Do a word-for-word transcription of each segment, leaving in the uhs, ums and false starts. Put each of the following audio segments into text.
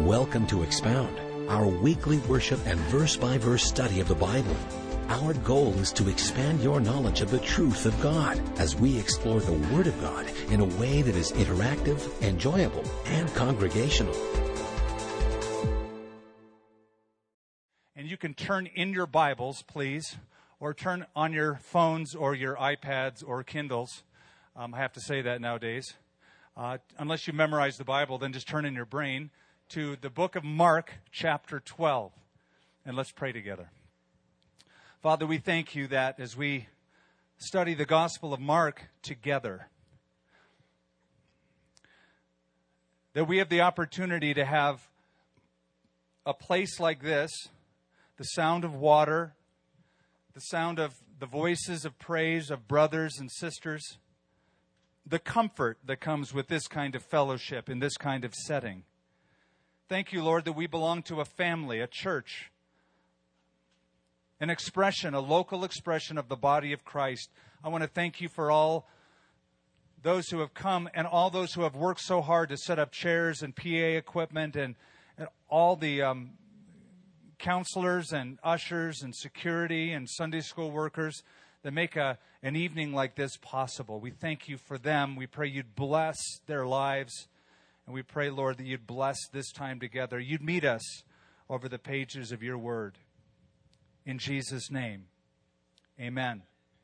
Welcome to Expound, our weekly worship and verse-by-verse study of the Bible. Our goal is to expand your knowledge of the truth of God as we explore the Word of God in a way that is interactive, enjoyable, and congregational. And you can turn in your Bibles, please, or turn on your phones or your iPads or Kindles. Um, I have to say that nowadays. Uh, unless you memorize the Bible, then just turn in your brain to the book of Mark, chapter twelve. And let's pray together. Father, we thank you that as we study the Gospel of Mark together, that we have the opportunity to have a place like this, the sound of water, the sound of the voices of praise of brothers and sisters, the comfort that comes with this kind of fellowship in this kind of setting. Thank you, Lord, that we belong to a family, a church, an expression, a local expression of the body of Christ. I want to thank you for all those who have come and all those who have worked so hard to set up chairs and P A equipment and, and all the um, counselors and ushers and security and Sunday school workers that make a, an evening like this possible. We thank you for them. We pray you'd bless their lives. And we pray, Lord, that you'd bless this time together. You'd meet us over the pages of your word. In Jesus' name, amen.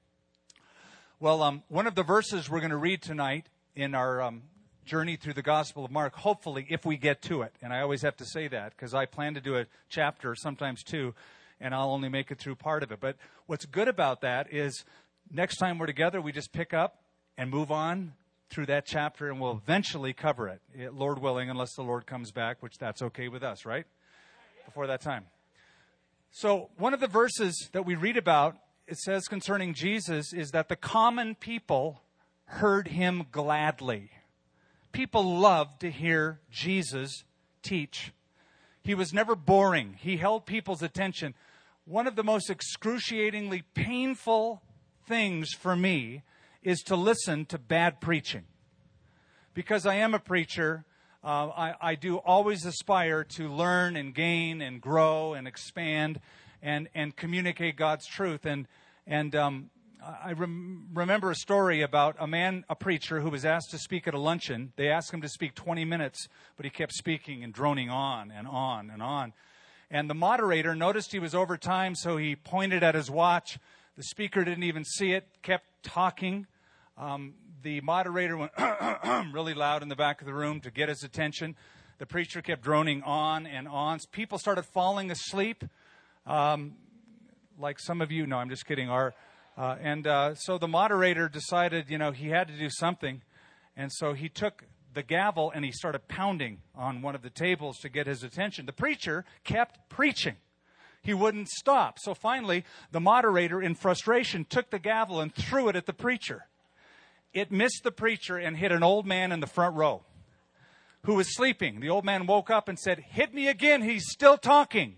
Well, um, one of the verses we're going to read tonight in our um, journey through the Gospel of Mark, hopefully, if we get to it. And I always have to say that because I plan to do a chapter, sometimes two, and I'll only make it through part of it. But what's good about that is next time we're together, we just pick up and move on through that chapter, and we'll eventually cover it, Lord willing, unless the Lord comes back, which that's okay with us, right? Before that time. So one of the verses that we read about, it says concerning Jesus, is that the common people heard him gladly. People loved to hear Jesus teach. He was never boring. He held people's attention. One of the most excruciatingly painful things for me is to listen to bad preaching. Because I am a preacher, uh, I, I do always aspire to learn and gain and grow and expand and, and communicate God's truth. And and um, I rem- remember a story about a man, a preacher, who was asked to speak at a luncheon. They asked him to speak twenty minutes, but he kept speaking and droning on and on and on. And the moderator noticed he was over time, so he pointed at his watch. The speaker didn't even see it, kept talking. Um, the moderator went really loud in the back of the room to get his attention. The preacher kept droning on and on. People started falling asleep, um, like some of you. No, I'm just kidding. Are uh, and uh, so the moderator decided, you know, he had to do something, and so he took the gavel and he started pounding on one of the tables to get his attention. The preacher kept preaching. He wouldn't stop. So finally, the moderator, in frustration, took the gavel and threw it at the preacher. It missed the preacher and hit an old man in the front row who was sleeping. The old man woke up and said, "Hit me again, he's still talking."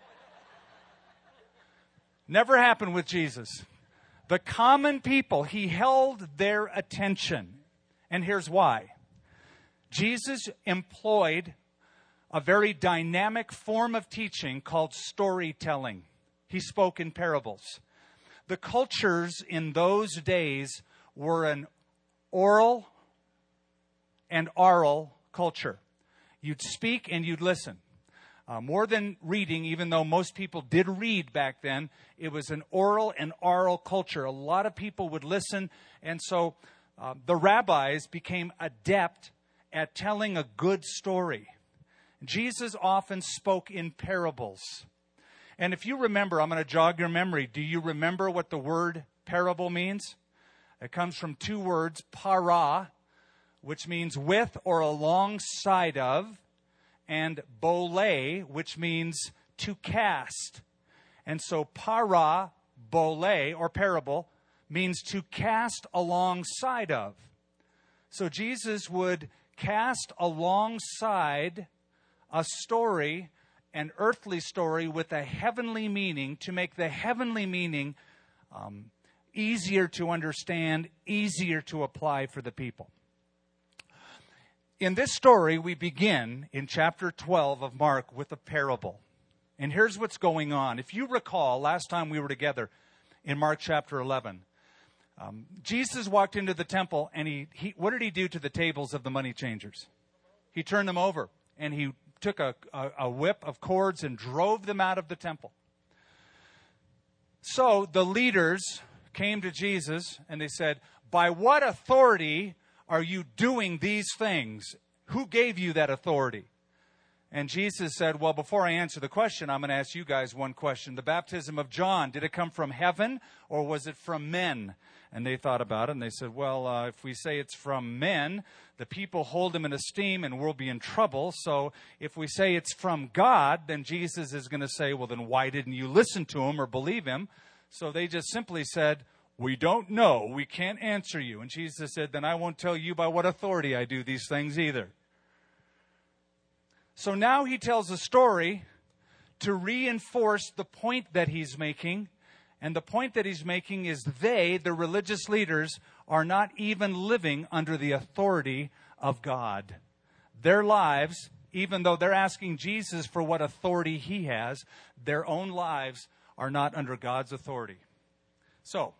Never happened with Jesus. The common people, he held their attention. And here's why. Jesus employed a very dynamic form of teaching called storytelling. He spoke in parables. The cultures in those days were an oral and oral culture. You'd speak and you'd listen. Uh, more than reading, even though most people did read back then, it was an oral and oral culture. A lot of people would listen, and so uh, the rabbis became adept at telling a good story. Jesus often spoke in parables. And if you remember, I'm going to jog your memory. Do you remember what the word parable means? It comes from two words, para, which means with or alongside of, and bole, which means to cast. And so para, bole, or parable, means to cast alongside of. So Jesus would cast alongside a story, an earthly story with a heavenly meaning, to make the heavenly meaning um, easier to understand, easier to apply for the people. In this story, we begin in chapter twelve of Mark with a parable. And here's what's going on. If you recall, last time we were together in Mark chapter eleven, um, Jesus walked into the temple, and he, he what did he do to the tables of the money changers? He turned them over, and he took a, a, a whip of cords and drove them out of the temple. So the leaders came to Jesus, and they said, "By what authority are you doing these things? Who gave you that authority?" And Jesus said, well, before I answer the question, I'm going to ask you guys one question. The baptism of John, did it come from heaven or was it from men? And they thought about it and they said, well, uh, if we say it's from men, the people hold him in esteem and we'll be in trouble. So if we say it's from God, then Jesus is going to say, well, then why didn't you listen to him or believe him? So they just simply said, we don't know. We can't answer you. And Jesus said, then I won't tell you by what authority I do these things either. So now he tells a story to reinforce the point that he's making. And the point that he's making is they, the religious leaders, are not even living under the authority of God. Their lives, even though they're asking Jesus for what authority he has, their own lives are not under God's authority. So,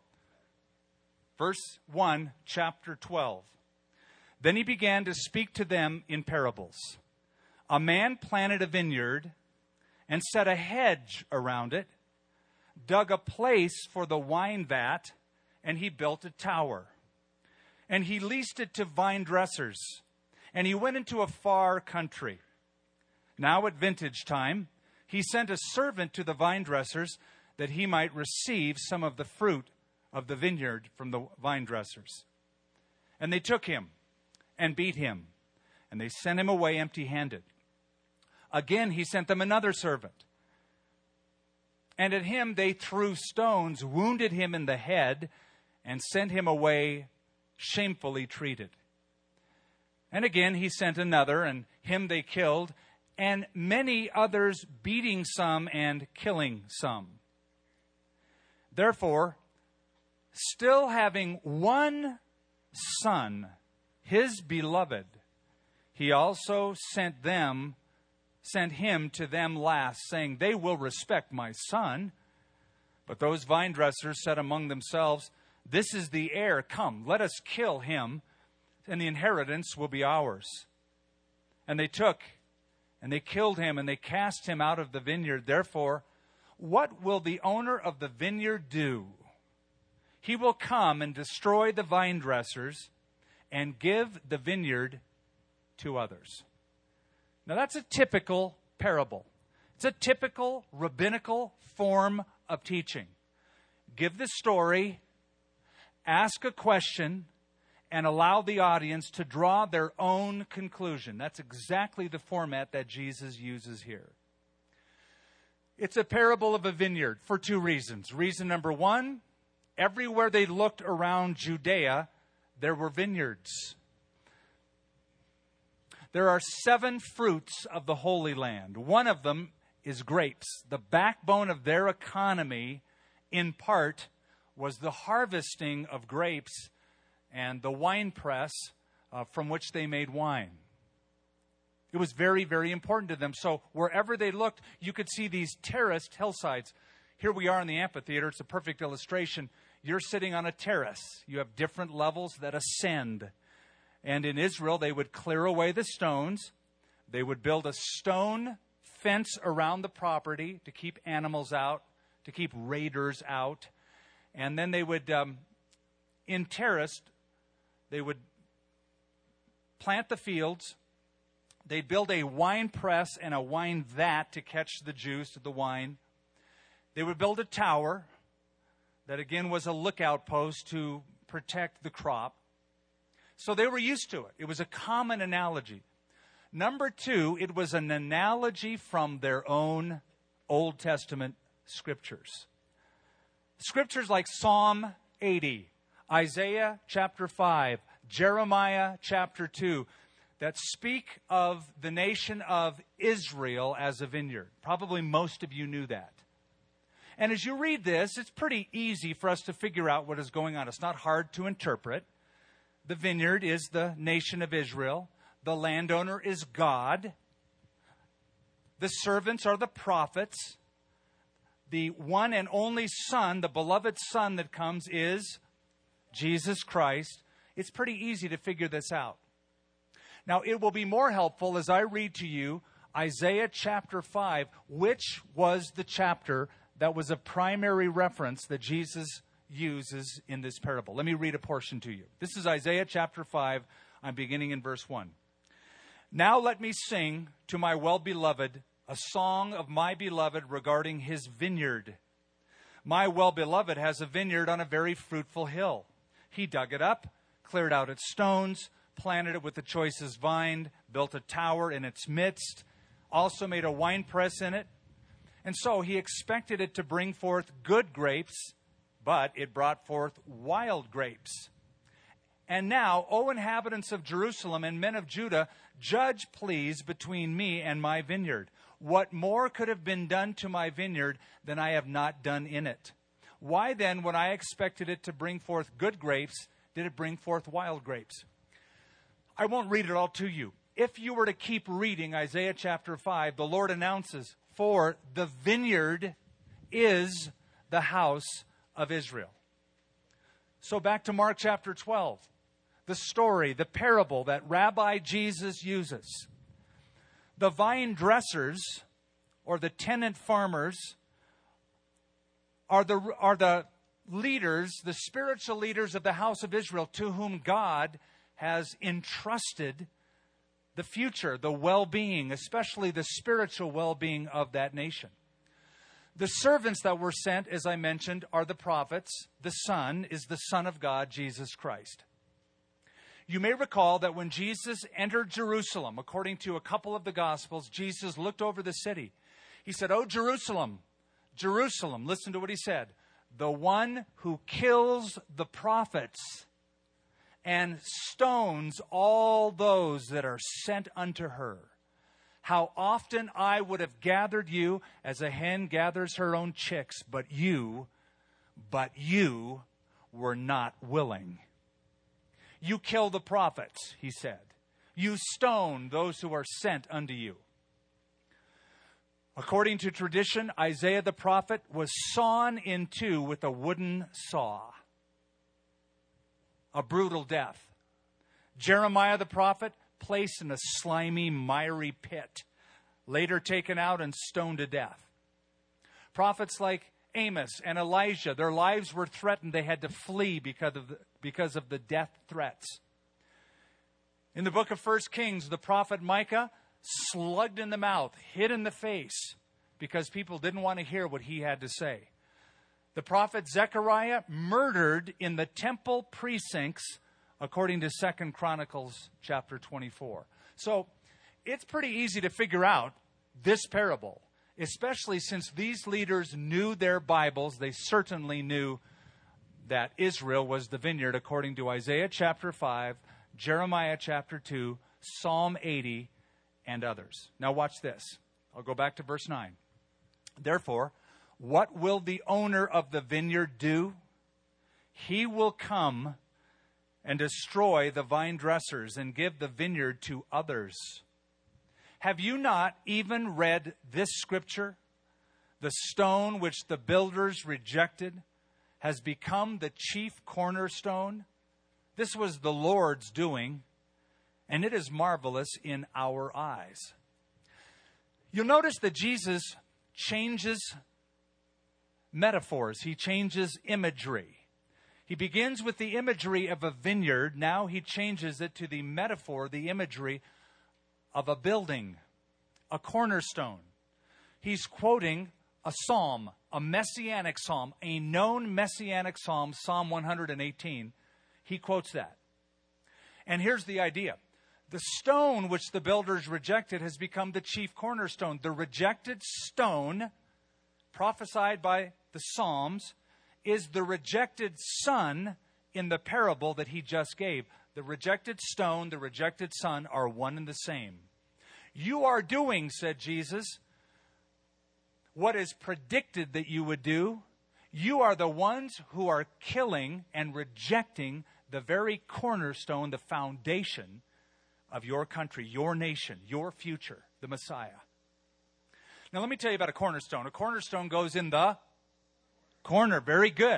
verse one, chapter twelve. Then he began to speak to them in parables. A man planted a vineyard and set a hedge around it, dug a place for the wine vat, and he built a tower. And he leased it to vine dressers, and he went into a far country. Now at vintage time, he sent a servant to the vine dressers that he might receive some of the fruit of the vineyard from the vine dressers. And they took him and beat him, and they sent him away empty-handed. Again, he sent them another servant. And at him they threw stones, wounded him in the head, and sent him away shamefully treated. And again he sent another, and him they killed, and many others, beating some and killing some. Therefore, still having one son, his beloved, he also sent them sent him to them last, saying, they will respect my son. But those vine dressers said among themselves, this is the heir. Come, let us kill him, and the inheritance will be ours. And they took, and they killed him, and they cast him out of the vineyard. Therefore, what will the owner of the vineyard do? He will come and destroy the vine dressers and give the vineyard to others. Now, that's a typical parable. It's a typical rabbinical form of teaching. Give the story, ask a question, and allow the audience to draw their own conclusion. That's exactly the format that Jesus uses here. It's a parable of a vineyard for two reasons. Reason number one, everywhere they looked around Judea, there were vineyards. There are seven fruits of the Holy Land. One of them is grapes. The backbone of their economy, in part, was the harvesting of grapes and the wine press uh, from which they made wine. It was very, very important to them. So wherever they looked, you could see these terraced hillsides. Here we are in the amphitheater. It's a perfect illustration. You're sitting on a terrace. You have different levels that ascend. And in Israel, they would clear away the stones. They would build a stone fence around the property to keep animals out, to keep raiders out. And then they would, um, in terraced, they would plant the fields. They'd build a wine press and a wine vat to catch the juice of the wine. They would build a tower that, again, was a lookout post to protect the crop. So they were used to it. It was a common analogy. Number two, it was an analogy from their own Old Testament scriptures. Scriptures like Psalm eighty, Isaiah chapter five, Jeremiah chapter two, that speak of the nation of Israel as a vineyard. Probably most of you knew that. And as you read this, it's pretty easy for us to figure out what is going on. It's not hard to interpret. The vineyard is the nation of Israel. the landowner is God. The servants are the prophets. The one and only Son, the beloved Son that comes, is Jesus Christ. It's pretty easy to figure this out. Now, it will be more helpful as I read to you Isaiah chapter five, which was the chapter that was a primary reference that Jesus uses in this parable. Let me read a portion to you. This is Isaiah chapter five. I'm beginning in verse one. Now let me sing to my well-beloved a song of my beloved regarding his vineyard. My well-beloved has a vineyard on a very fruitful hill. He dug it up, cleared out its stones, planted it with the choicest vine, built a tower in its midst, also made a winepress in it. And so he expected it to bring forth good grapes, but it brought forth wild grapes. And now, O inhabitants of Jerusalem and men of Judah, judge, please, between me and my vineyard. What more could have been done to my vineyard than I have not done in it? Why then, when I expected it to bring forth good grapes, did it bring forth wild grapes? I won't read it all to you. If you were to keep reading Isaiah chapter five, the Lord announces, for the vineyard is the house of Israel. So back to Mark chapter twelve, the story, the parable that Rabbi Jesus uses. The vine dressers, or the tenant farmers, are the, are the leaders, the spiritual leaders of the house of Israel, to whom God has entrusted the future, the well-being, especially the spiritual well-being of that nation. The servants that were sent, as I mentioned, are the prophets. The Son is the Son of God, Jesus Christ. You may recall that when Jesus entered Jerusalem, according to a couple of the Gospels, Jesus looked over the city. He said, "Oh, Jerusalem, Jerusalem," listen to what he said, "the one who kills the prophets and stones all those that are sent unto her. How often I would have gathered you as a hen gathers her own chicks, but you, but you were not willing. You kill the prophets," he said. "You stone those who are sent unto you." According to tradition, Isaiah the prophet was sawn in two with a wooden saw. A brutal death. Jeremiah the prophet placed in a slimy, miry pit, later taken out and stoned to death. Prophets like Amos and Elijah, their lives were threatened. They had to flee because of the, because of the death threats. In the book of First Kings, the prophet Micah, slugged in the mouth, hit in the face, because people didn't want to hear what he had to say. The prophet Zechariah murdered in the temple precincts, according to Second Chronicles chapter twenty-four. So it's pretty easy to figure out this parable, especially since these leaders knew their Bibles. They certainly knew that Israel was the vineyard, according to Isaiah chapter five, Jeremiah chapter two, Psalm eighty, and others. Now watch this. I'll go back to verse nine. Therefore, what will the owner of the vineyard do? He will come and destroy the vine dressers and give the vineyard to others. Have you not even read this scripture? The stone which the builders rejected has become the chief cornerstone. This was the Lord's doing, and it is marvelous in our eyes. You'll notice that Jesus changes metaphors. He changes imagery. He begins with the imagery of a vineyard. Now he changes it to the metaphor, the imagery of a building, a cornerstone. He's quoting a psalm, a messianic psalm, a known messianic psalm, Psalm one hundred eighteen. He quotes that. And here's the idea. The stone which the builders rejected has become the chief cornerstone. The rejected stone, prophesied by the Psalms, is the rejected son in the parable that he just gave. The rejected stone, the rejected son are one and the same. You are doing, said Jesus, what is predicted that you would do. You are the ones who are killing and rejecting the very cornerstone, the foundation of your country, your nation, your future, the Messiah. Now let me tell you about a cornerstone. A cornerstone goes in the corner. Very good.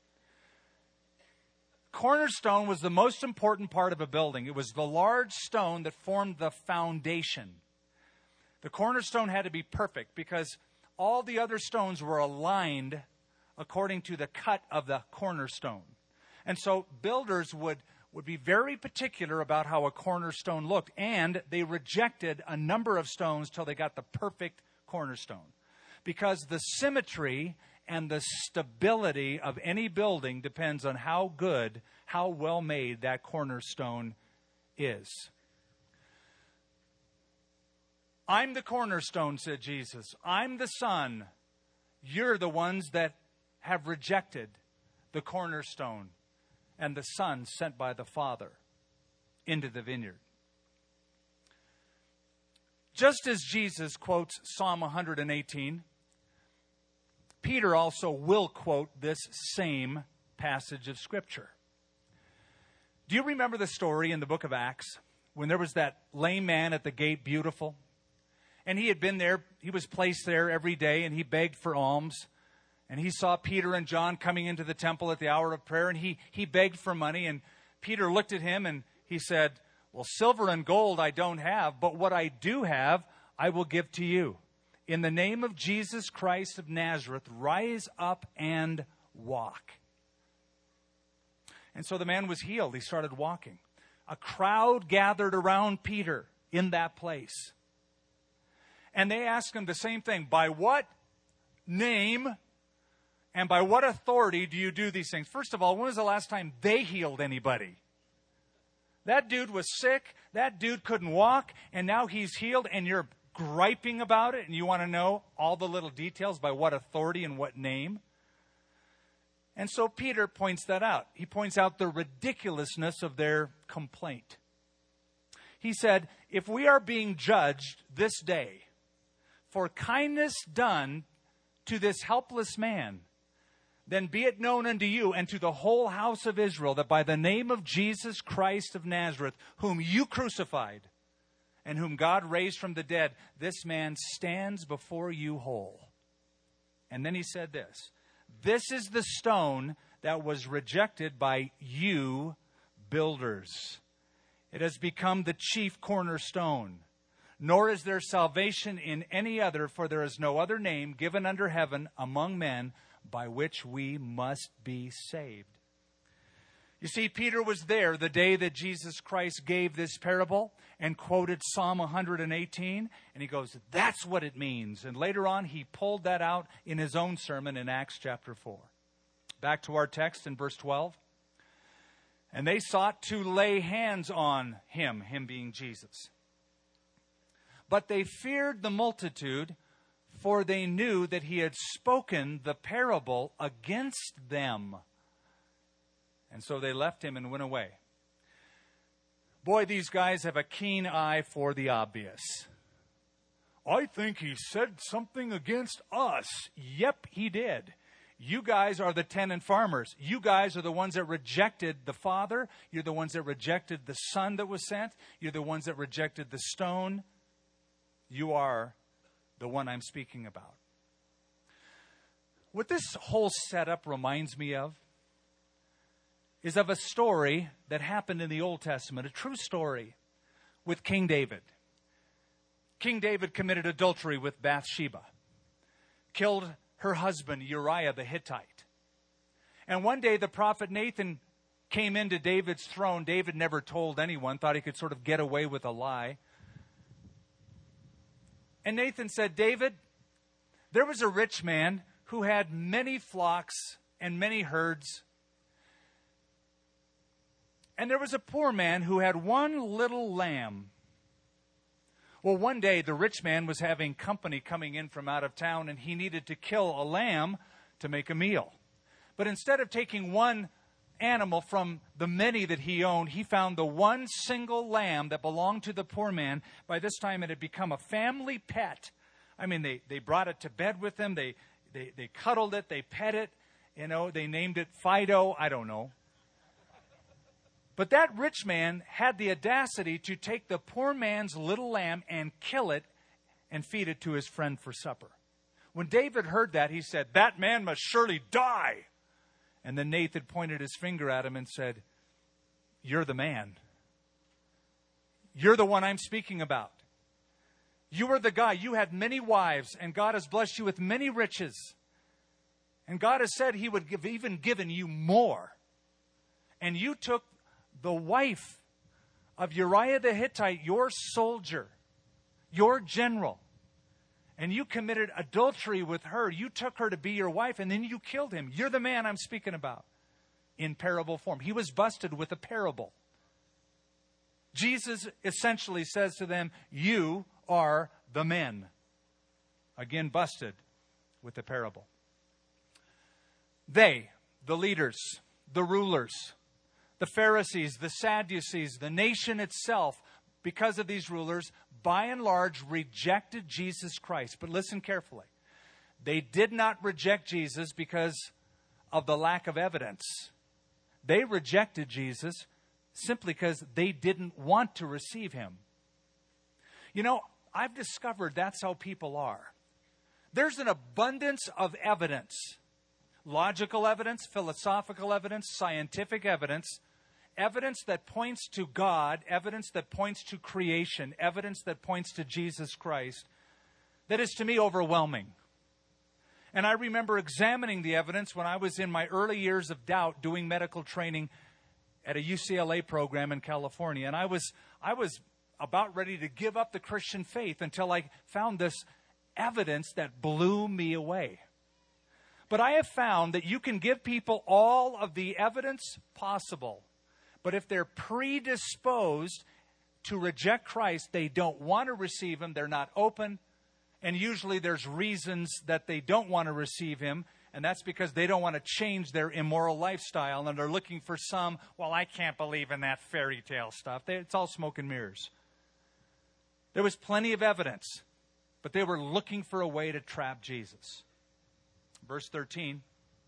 Cornerstone was the most important part of a building. It was the large stone that formed the foundation. The cornerstone had to be perfect because all the other stones were aligned according to the cut of the cornerstone. And so builders would, would be very particular about how a cornerstone looked, and they rejected a number of stones till they got the perfect cornerstone. Because the symmetry and the stability of any building depends on how good, how well made that cornerstone is. I'm the cornerstone, said Jesus. I'm the Son. You're the ones that have rejected the cornerstone and the Son sent by the Father into the vineyard. Just as Jesus quotes Psalm one eighteen, Peter also will quote this same passage of Scripture. Do you remember the story in the book of Acts when there was that lame man at the gate, Beautiful? And he had been there, he was placed there every day, and he begged for alms. And he saw Peter and John coming into the temple at the hour of prayer, and he, he begged for money. And Peter looked at him and he said, well, silver and gold I don't have, but what I do have, I will give to you. In the name of Jesus Christ of Nazareth, rise up and walk. And so the man was healed. He started walking. A crowd gathered around Peter in that place. And they asked him the same thing. By what name and by what authority do you do these things? First of all, when was the last time they healed anybody? That dude was sick. That dude couldn't walk. And now he's healed. And you're griping about it. And you want to know all the little details by what authority and what name. And so Peter points that out. He points out the ridiculousness of their complaint. He said, if we are being judged this day for kindness done to this helpless man, then be it known unto you and to the whole house of Israel that by the name of Jesus Christ of Nazareth, whom you crucified and whom God raised from the dead, this man stands before you whole. And then he said this, this is the stone that was rejected by you builders. It has become the chief cornerstone. Nor is there salvation in any other, for there is no other name given under heaven among men by which we must be saved. You see, Peter was there the day that Jesus Christ gave this parable and quoted Psalm one eighteen. And he goes, that's what it means. And later on, he pulled that out in his own sermon in Acts chapter four. Back to our text in verse twelve. And they sought to lay hands on him, him being Jesus. But they feared the multitude, for they knew that he had spoken the parable against them. And so they left him and went away. Boy, these guys have a keen eye for the obvious. I think he said something against us. Yep, he did. You guys are the tenant farmers. You guys are the ones that rejected the Father. You're the ones that rejected the Son that was sent. You're the ones that rejected the stone. You are the one I'm speaking about. What this whole setup reminds me of is of a story that happened in the Old Testament, a true story with King David. King David committed adultery with Bathsheba, killed her husband Uriah the Hittite. And one day the prophet Nathan came into David's throne. David never told anyone, thought he could sort of get away with a lie. And Nathan said, David, there was a rich man who had many flocks and many herds. And there was a poor man who had one little lamb. Well, one day the rich man was having company coming in from out of town, and he needed to kill a lamb to make a meal. But instead of taking one animal from the many that he owned, he found the one single lamb that belonged to the poor man. By this time it had become a family pet. I mean, they, they brought it to bed with them. They, they, they cuddled it. They pet it. You know, they named it Fido. I don't know. But that rich man had the audacity to take the poor man's little lamb and kill it and feed it to his friend for supper. When David heard that, he said, "That man must surely die." And then Nathan pointed his finger at him and said, "You're the man. You're the one I'm speaking about. You were the guy. You had many wives, and God has blessed you with many riches. And God has said He would have even given you more. And you took the wife of Uriah the Hittite, your soldier, your general, and you committed adultery with her. You took her to be your wife, and then you killed him. You're the man I'm speaking about." In parable form. He was busted with a parable. Jesus essentially says to them, "You are the men." Again, busted with a parable. They, the leaders, the rulers, the Pharisees, the Sadducees, the nation itself, because of these rulers, by and large, rejected Jesus Christ. But listen carefully. They did not reject Jesus because of the lack of evidence. They rejected Jesus simply because they didn't want to receive Him. You know, I've discovered that's how people are. There's an abundance of evidence. Logical evidence, philosophical evidence, scientific evidence. Evidence that points to God, evidence that points to creation, evidence that points to Jesus Christ, that is to me overwhelming. And I remember examining the evidence when I was in my early years of doubt doing medical training at a U C L A program in California. And I was I was about ready to give up the Christian faith until I found this evidence that blew me away. But I have found that you can give people all of the evidence possible, but if they're predisposed to reject Christ, they don't want to receive Him, they're not open, and usually there's reasons that they don't want to receive Him, and that's because they don't want to change their immoral lifestyle, and they're looking for some, well, I can't believe in that fairy tale stuff. It's all smoke and mirrors. There was plenty of evidence, but they were looking for a way to trap Jesus. Verse thirteen.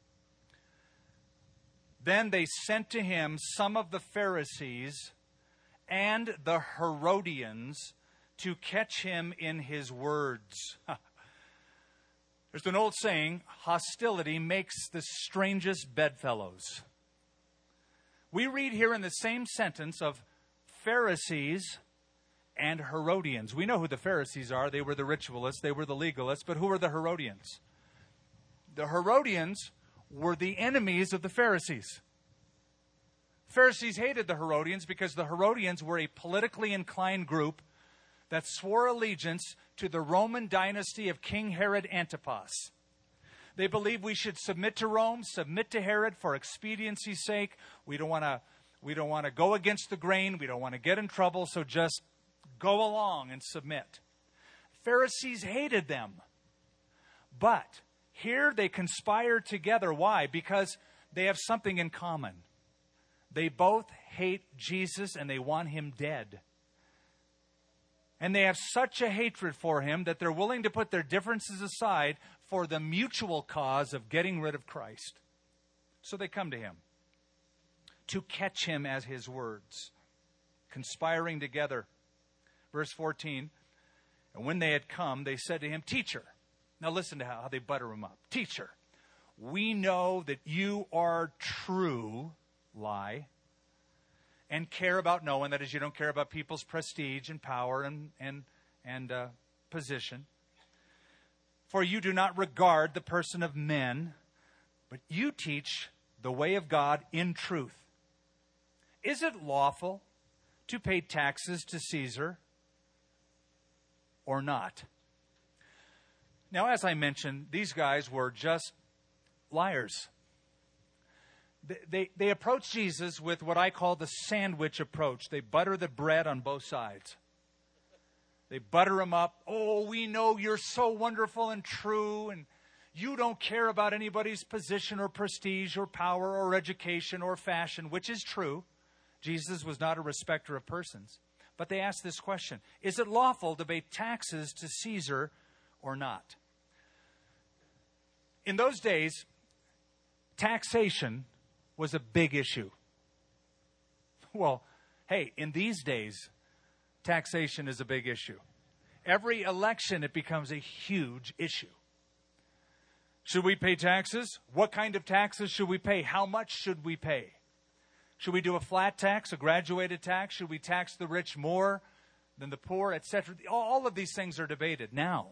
Then they sent to him some of the Pharisees and the Herodians to catch him in his words. There's an old saying, hostility makes the strangest bedfellows. We read here in the same sentence of Pharisees and Herodians. We know who the Pharisees are. They were the ritualists. They were the legalists. But who were the Herodians? The Herodians were the enemies of the Pharisees. Pharisees hated the Herodians because the Herodians were a politically inclined group that swore allegiance to the Roman dynasty of King Herod Antipas. They believed we should submit to Rome, submit to Herod for expediency's sake. We don't want to we don't want to go against the grain. We don't want to get in trouble, so just go along and submit. Pharisees hated them. But here they conspire together. Why? Because they have something in common. They both hate Jesus and they want Him dead. And they have such a hatred for Him that they're willing to put their differences aside for the mutual cause of getting rid of Christ. So they come to Him to catch Him at His words, conspiring together. Verse fourteen, and when they had come, they said to Him, "Teacher." Now listen to how they butter Him up. "Teacher, we know that you are true," lie, "and care about no one." That is, you don't care about people's prestige and power and, and, and uh, position. "For you do not regard the person of men, but you teach the way of God in truth. Is it lawful to pay taxes to Caesar or not?" Now, as I mentioned, these guys were just liars. They, they, they approach Jesus with what I call the sandwich approach. They butter the bread on both sides. They butter Him up. "Oh, we know you're so wonderful and true, and you don't care about anybody's position or prestige or power or education or fashion," which is true. Jesus was not a respecter of persons. But they ask this question: is it lawful to pay taxes to Caesar or not? In those days, taxation was a big issue. Well, hey, in these days, taxation is a big issue. Every election, it becomes a huge issue. Should we pay taxes? What kind of taxes should we pay? How much should we pay? Should we do a flat tax, a graduated tax? Should we tax the rich more than the poor, et cetera? All of these things are debated now.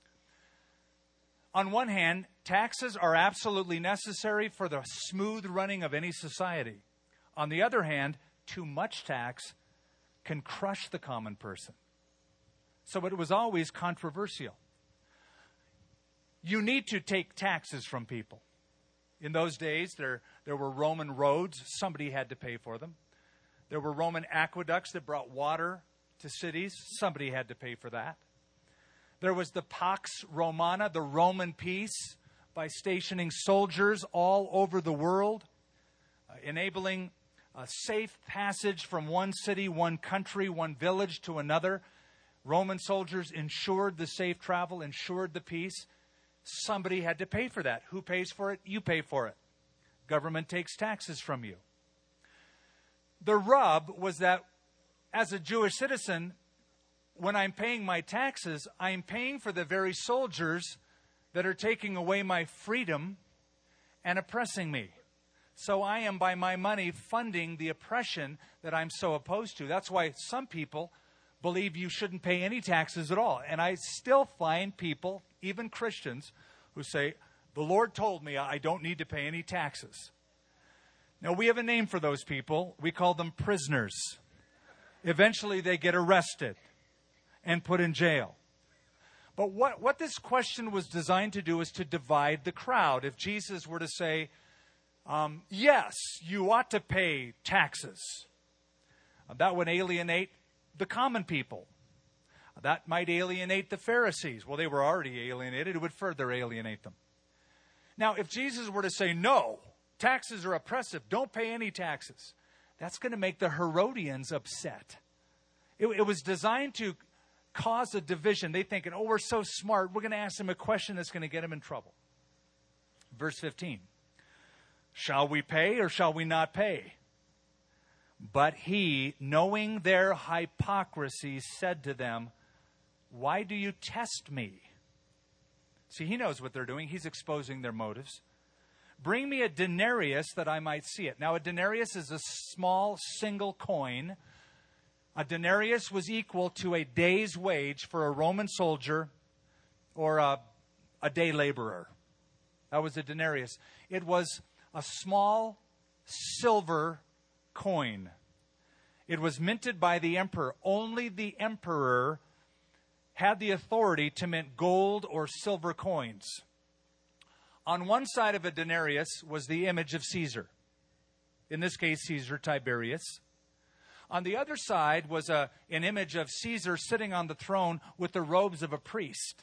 On one hand, taxes are absolutely necessary for the smooth running of any society. On the other hand, too much tax can crush the common person. So it was always controversial. You need to take taxes from people. In those days, there, there were Roman roads. Somebody had to pay for them. There were Roman aqueducts that brought water to cities. Somebody had to pay for that. There was the Pax Romana, the Roman peace, by stationing soldiers all over the world, uh, enabling a safe passage from one city, one country, one village to another. Roman soldiers ensured the safe travel, ensured the peace. Somebody had to pay for that. Who pays for it? You pay for it. Government takes taxes from you. The rub was that as a Jewish citizen, when I'm paying my taxes, I'm paying for the very soldiers that are taking away my freedom and oppressing me. So I am, by my money, funding the oppression that I'm so opposed to. That's why some people believe you shouldn't pay any taxes at all. And I still find people, even Christians, who say, the Lord told me I don't need to pay any taxes. Now, we have a name for those people. We call them prisoners. Eventually, they get arrested and put in jail. But what, what this question was designed to do is to divide the crowd. If Jesus were to say, um, yes, you ought to pay taxes, that would alienate the common people. That might alienate the Pharisees. Well, they were already alienated. It would further alienate them. Now, if Jesus were to say, no, taxes are oppressive, don't pay any taxes, that's going to make the Herodians upset. It, it was designed to cause a division. They thinking, oh, we're so smart, we're going to ask them a question that's going to get them in trouble. Verse fifteen. Shall we pay or shall we not pay? But he, knowing their hypocrisy, said to them, why do you test me? See, he knows what they're doing. He's exposing their motives. Bring me a denarius that I might see it. Now, a denarius is a small single coin. A denarius was equal to a day's wage for a Roman soldier or a, a day laborer. That was a denarius. It was a small silver coin. It was minted by the emperor. Only the emperor had the authority to mint gold or silver coins. On one side of a denarius was the image of Caesar. In this case, Caesar Tiberius. On the other side was a, an image of Caesar sitting on the throne with the robes of a priest.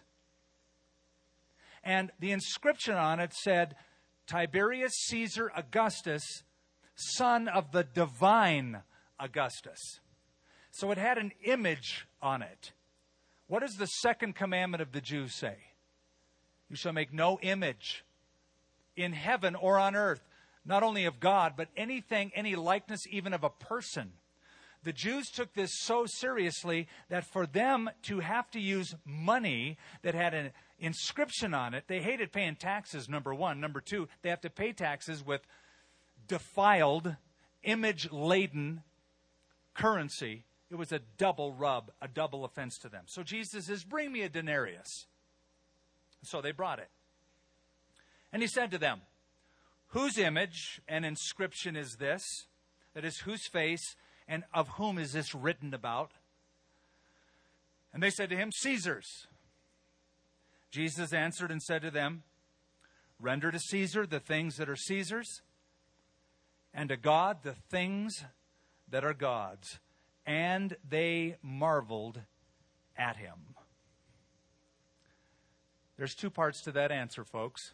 And the inscription on it said, Tiberius Caesar Augustus, son of the divine Augustus. So it had an image on it. What does the second commandment of the Jews say? You shall make no image in heaven or on earth, not only of God, but anything, any likeness even of a person. The Jews took this so seriously that for them to have to use money that had an inscription on it, they hated paying taxes, number one. Number two, they have to pay taxes with defiled, image-laden currency. It was a double rub, a double offense to them. So Jesus says, bring me a denarius. So they brought it. And he said to them, whose image and inscription is this? That is, whose face and of whom is this written about? And they said to him, Caesar's. Jesus answered and said to them, render to Caesar the things that are Caesar's, and to God the things that are God's. And they marveled at him. There's two parts to that answer, folks.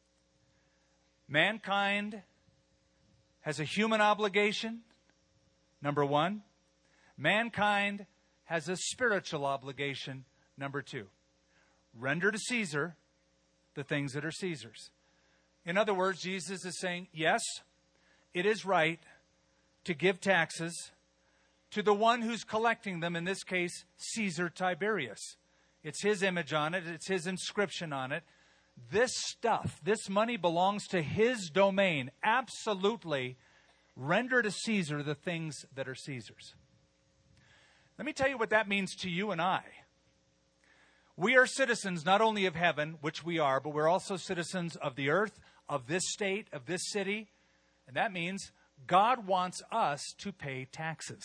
Mankind has a human obligation, number one. Mankind has a spiritual obligation, number two. Render to Caesar the things that are Caesar's. In other words, Jesus is saying, yes, it is right to give taxes to the one who's collecting them, in this case, Caesar Tiberius. It's his image on it. It's his inscription on it. This stuff, this money belongs to his domain. Absolutely render to Caesar the things that are Caesar's. Let me tell you what that means to you and I. We are citizens not only of heaven, which we are, but we're also citizens of the earth, of this state, of this city. And that means God wants us to pay taxes.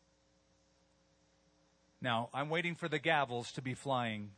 Now, I'm waiting for the gavels to be flying.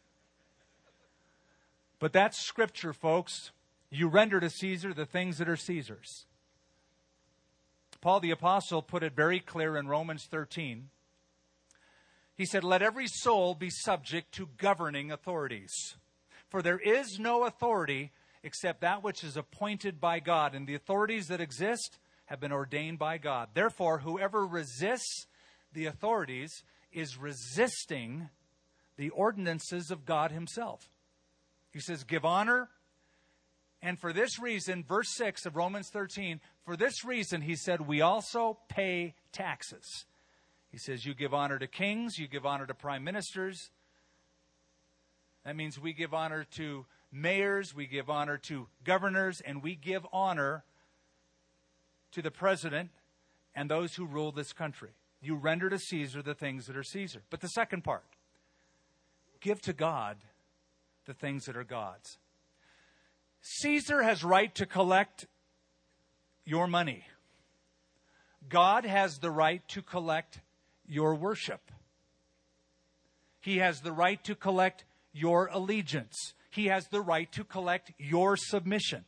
But that's Scripture, folks. You render to Caesar the things that are Caesar's. Paul the Apostle put it very clear in Romans thirteen. He said, "Let every soul be subject to governing authorities. For there is no authority except that which is appointed by God. And the authorities that exist have been ordained by God. Therefore, whoever resists the authorities is resisting the ordinances of God himself." He says, give honor. And for this reason, verse six of Romans thirteen, for this reason, he said, we also pay taxes. He says, you give honor to kings, you give honor to prime ministers. That means we give honor to mayors, we give honor to governors, and we give honor to the president and those who rule this country. You render to Caesar the things that are Caesar. But the second part, give to God the things that are God's. Caesar has right to collect your money. God has the right to collect your worship. He has the right to collect your allegiance. He has the right to collect your submission.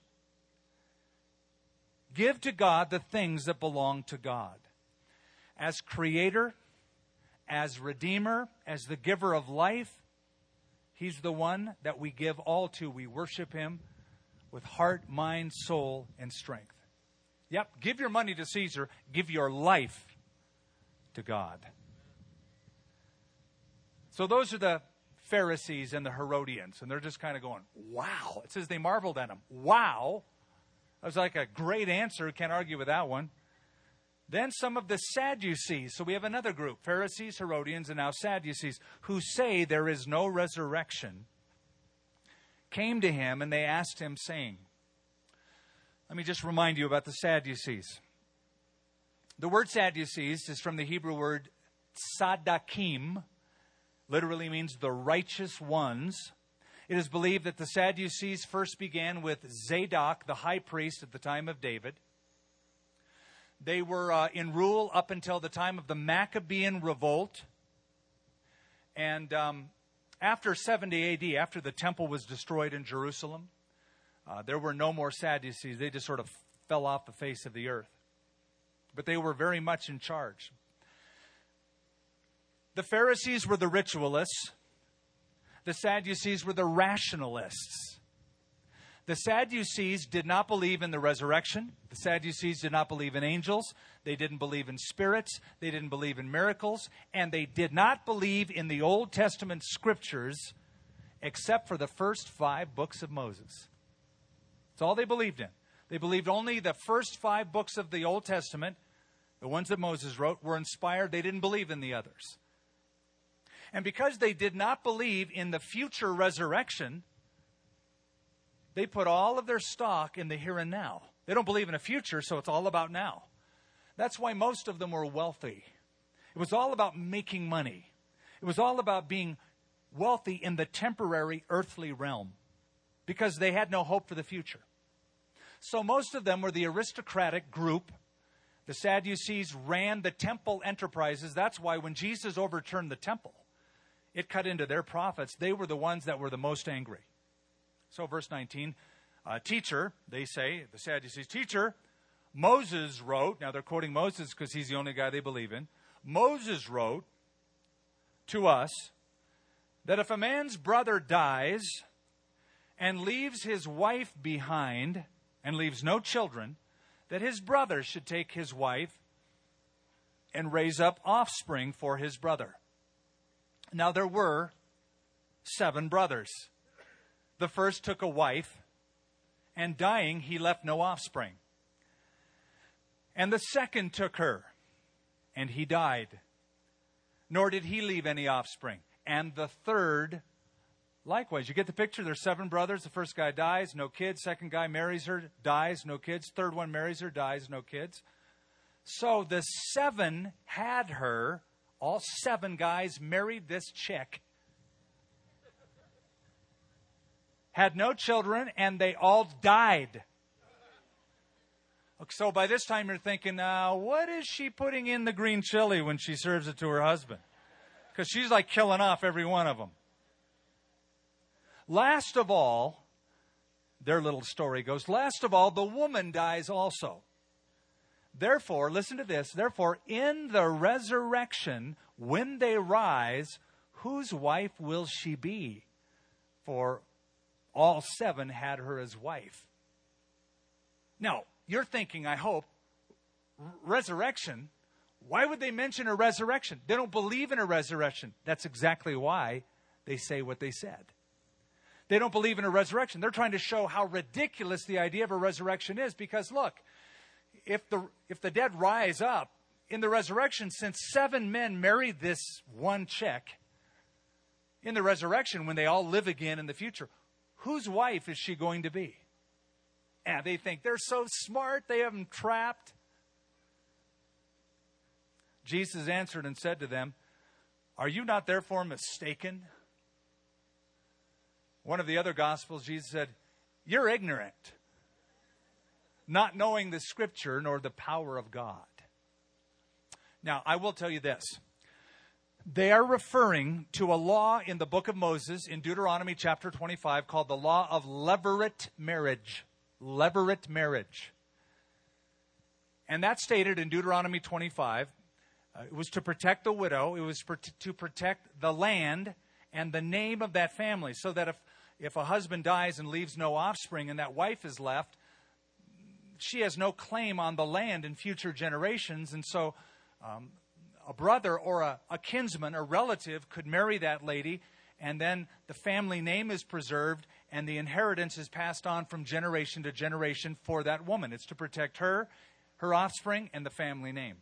Give to God the things that belong to God. As creator, as redeemer, as the giver of life, he's the one that we give all to. We worship him with heart, mind, soul, and strength. Yep, give your money to Caesar. Give your life to God. So those are the Pharisees and the Herodians. And they're just kind of going, wow. It says they marveled at him. Wow. That was like a great answer. Can't argue with that one. Then some of the Sadducees. So we have another group, Pharisees, Herodians, and now Sadducees, who say there is no resurrection, came to him and they asked him, saying, let me just remind you about the Sadducees. The word Sadducees is from the Hebrew word Sadakim, literally means the righteous ones. It is believed that the Sadducees first began with Zadok, the high priest at the time of David. They were uh, in rule up until the time of the Maccabean revolt. And um, after seventy A D, after the temple was destroyed in Jerusalem, uh, there were no more Sadducees. They just sort of fell off the face of the earth. But they were very much in charge. The Pharisees were the ritualists. The Sadducees were the rationalists. The Sadducees did not believe in the resurrection. The Sadducees did not believe in angels. They didn't believe in spirits. They didn't believe in miracles. And they did not believe in the Old Testament scriptures except for the first five books of Moses. That's all they believed in. They believed only the first five books of the Old Testament, the ones that Moses wrote, were inspired. They didn't believe in the others. And because they did not believe in the future resurrection, they put all of their stock in the here and now. They don't believe in a future, so it's all about now. That's why most of them were wealthy. It was all about making money. It was all about being wealthy in the temporary earthly realm because they had no hope for the future. So most of them were the aristocratic group. The Sadducees ran the temple enterprises. That's why when Jesus overturned the temple, it cut into their profits. They were the ones that were the most angry. So verse nineteen, uh, teacher, they say, the Sadducees, teacher, Moses wrote, now they're quoting Moses because he's the only guy they believe in. Moses wrote to us that if a man's brother dies and leaves his wife behind and leaves no children, that his brother should take his wife and raise up offspring for his brother. Now there were seven brothers. The first took a wife, and dying, he left no offspring. And the second took her, and he died. Nor did he leave any offspring. And the third, likewise. You get the picture? There's seven brothers. The first guy dies, no kids. Second guy marries her, dies, no kids. Third one marries her, dies, no kids. So the seven had her. All seven guys married this chick. Had no children, and they all died. So by this time you're thinking, uh, what is she putting in the green chili when she serves it to her husband? Because she's like killing off every one of them. Last of all, their little story goes, last of all, the woman dies also. Therefore, listen to this, therefore, in the resurrection, when they rise, whose wife will she be? For all seven had her as wife. Now, you're thinking, I hope, resurrection. Why would they mention a resurrection? They don't believe in a resurrection. That's exactly why they say what they said. They don't believe in a resurrection. They're trying to show how ridiculous the idea of a resurrection is. Because look, if the if the dead rise up in the resurrection, since seven men married this one chick, in the resurrection, when they all live again in the future, whose wife is she going to be? And they think they're so smart, they have them trapped. Jesus answered and said to them, are you not therefore mistaken? One of the other Gospels, Jesus said, you're ignorant, not knowing the Scripture nor the power of God. Now, I will tell you this. They are referring to a law in the book of Moses in Deuteronomy chapter twenty-five called the law of levirate marriage. Levirate marriage. And that's stated in Deuteronomy twenty-five. Uh, it was to protect the widow. It was for, to protect the land and the name of that family. So that if, if a husband dies and leaves no offspring and that wife is left, she has no claim on the land in future generations. And so um, a brother or a, a kinsman, a relative, could marry that lady, and then the family name is preserved, and the inheritance is passed on from generation to generation for that woman. It's to protect her, her offspring, and the family name.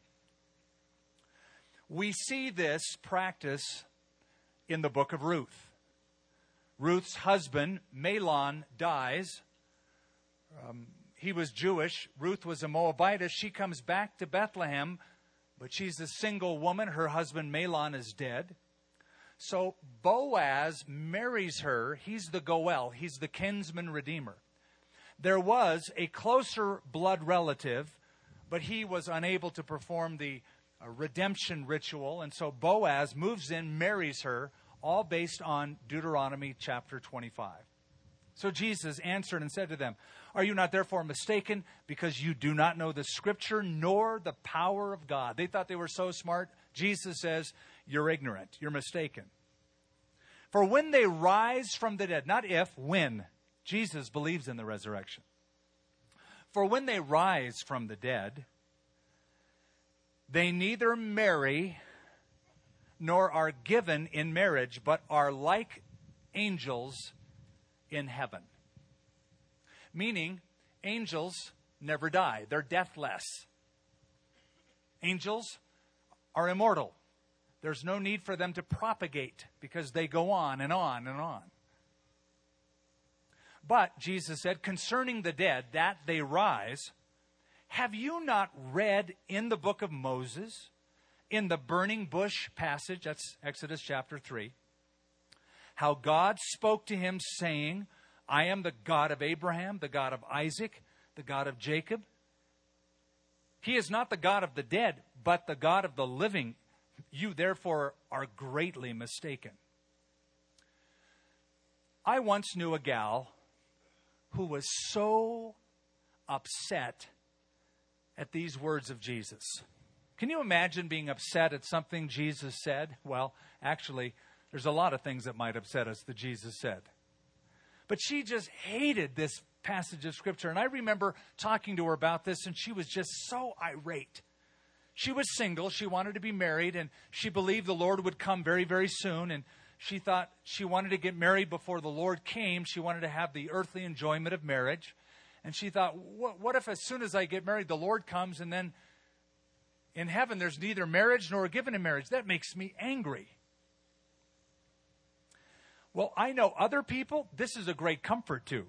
We see this practice in the book of Ruth. Ruth's husband, Mahlon, dies. Um, he was Jewish. Ruth was a Moabitess. She comes back to Bethlehem, but she's a single woman. Her husband, Mahlon, is dead. So Boaz marries her. He's the Goel. He's the kinsman redeemer. There was a closer blood relative, but he was unable to perform the uh, redemption ritual. And so Boaz moves in, marries her, all based on Deuteronomy chapter twenty-five. So Jesus answered and said to them, are you not therefore mistaken, because you do not know the Scripture nor the power of God? They thought they were so smart. Jesus says, you're ignorant. You're mistaken. For when they rise from the dead, not if, when. Jesus believes in the resurrection. For when they rise from the dead, they neither marry nor are given in marriage, but are like angels in heaven. Meaning, angels never die. They're deathless. Angels are immortal. There's no need for them to propagate because they go on and on and on. But, Jesus said, concerning the dead, that they rise, have you not read in the book of Moses, in the burning bush passage, that's Exodus chapter three, how God spoke to him saying, I am the God of Abraham, the God of Isaac, the God of Jacob. He is not the God of the dead, but the God of the living. You therefore are greatly mistaken. I once knew a gal who was so upset at these words of Jesus. Can you imagine being upset at something Jesus said? Well, actually, there's a lot of things that might upset us that Jesus said. But she just hated this passage of Scripture. And I remember talking to her about this, and she was just so irate. She was single. She wanted to be married, and she believed the Lord would come very, very soon. And she thought she wanted to get married before the Lord came. She wanted to have the earthly enjoyment of marriage. And she thought, what, what if as soon as I get married, the Lord comes, and then In heaven, there's neither marriage nor given in marriage. That makes me angry. Well, I know other people, this is a great comfort to.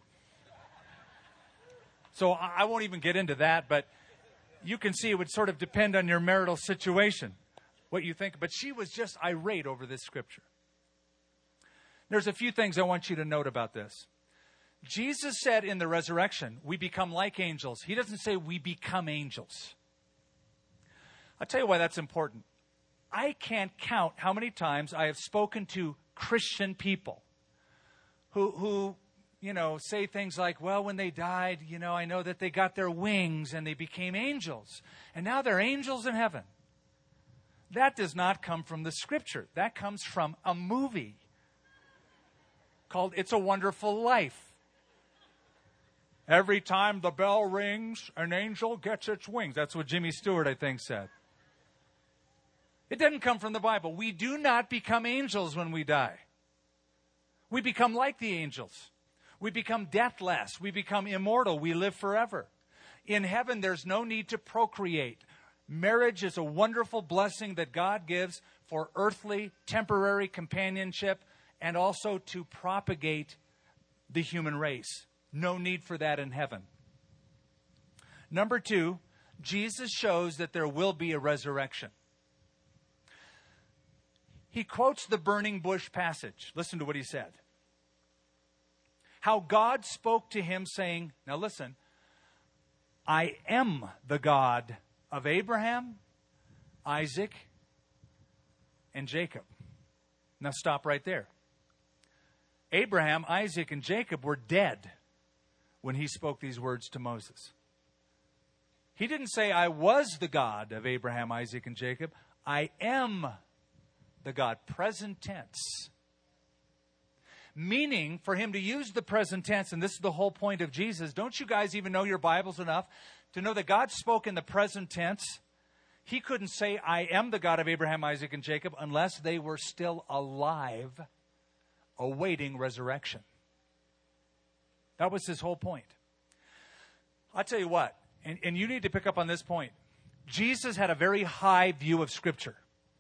So I won't even get into that, but you can see it would sort of depend on your marital situation, what you think. But she was just irate over this scripture. There's a few things I want you to note about this. Jesus said in the resurrection, we become like angels. He doesn't say we become angels. I'll tell you why that's important. I can't count how many times I have spoken to Christian people who, who, you know, say things like, well, when they died, you know, I know that they got their wings and they became angels. And now they're angels in heaven. That does not come from the scripture. That comes from a movie called It's a Wonderful Life. Every time the bell rings, an angel gets its wings. That's what Jimmy Stewart, I think, said. It doesn't come from the Bible. We do not become angels when we die. We become like the angels. We become deathless. We become immortal. We live forever. In heaven, there's no need to procreate. Marriage is a wonderful blessing that God gives for earthly, temporary companionship and also to propagate the human race. No need for that in heaven. Number two, Jesus shows that there will be a resurrection. He quotes the burning bush passage. Listen to what he said. How God spoke to him saying, now listen, I am the God of Abraham, Isaac, and Jacob. Now stop right there. Abraham, Isaac, and Jacob were dead when he spoke these words to Moses. He didn't say, I was the God of Abraham, Isaac, and Jacob. I am the God. Present tense. Meaning, for him to use the present tense, and this is the whole point of Jesus, don't you guys even know your Bibles enough to know that God spoke in the present tense? He couldn't say, I am the God of Abraham, Isaac, and Jacob, unless they were still alive, awaiting resurrection. That was his whole point. I'll tell you what, and, and you need to pick up on this point. Jesus had a very high view of Scripture.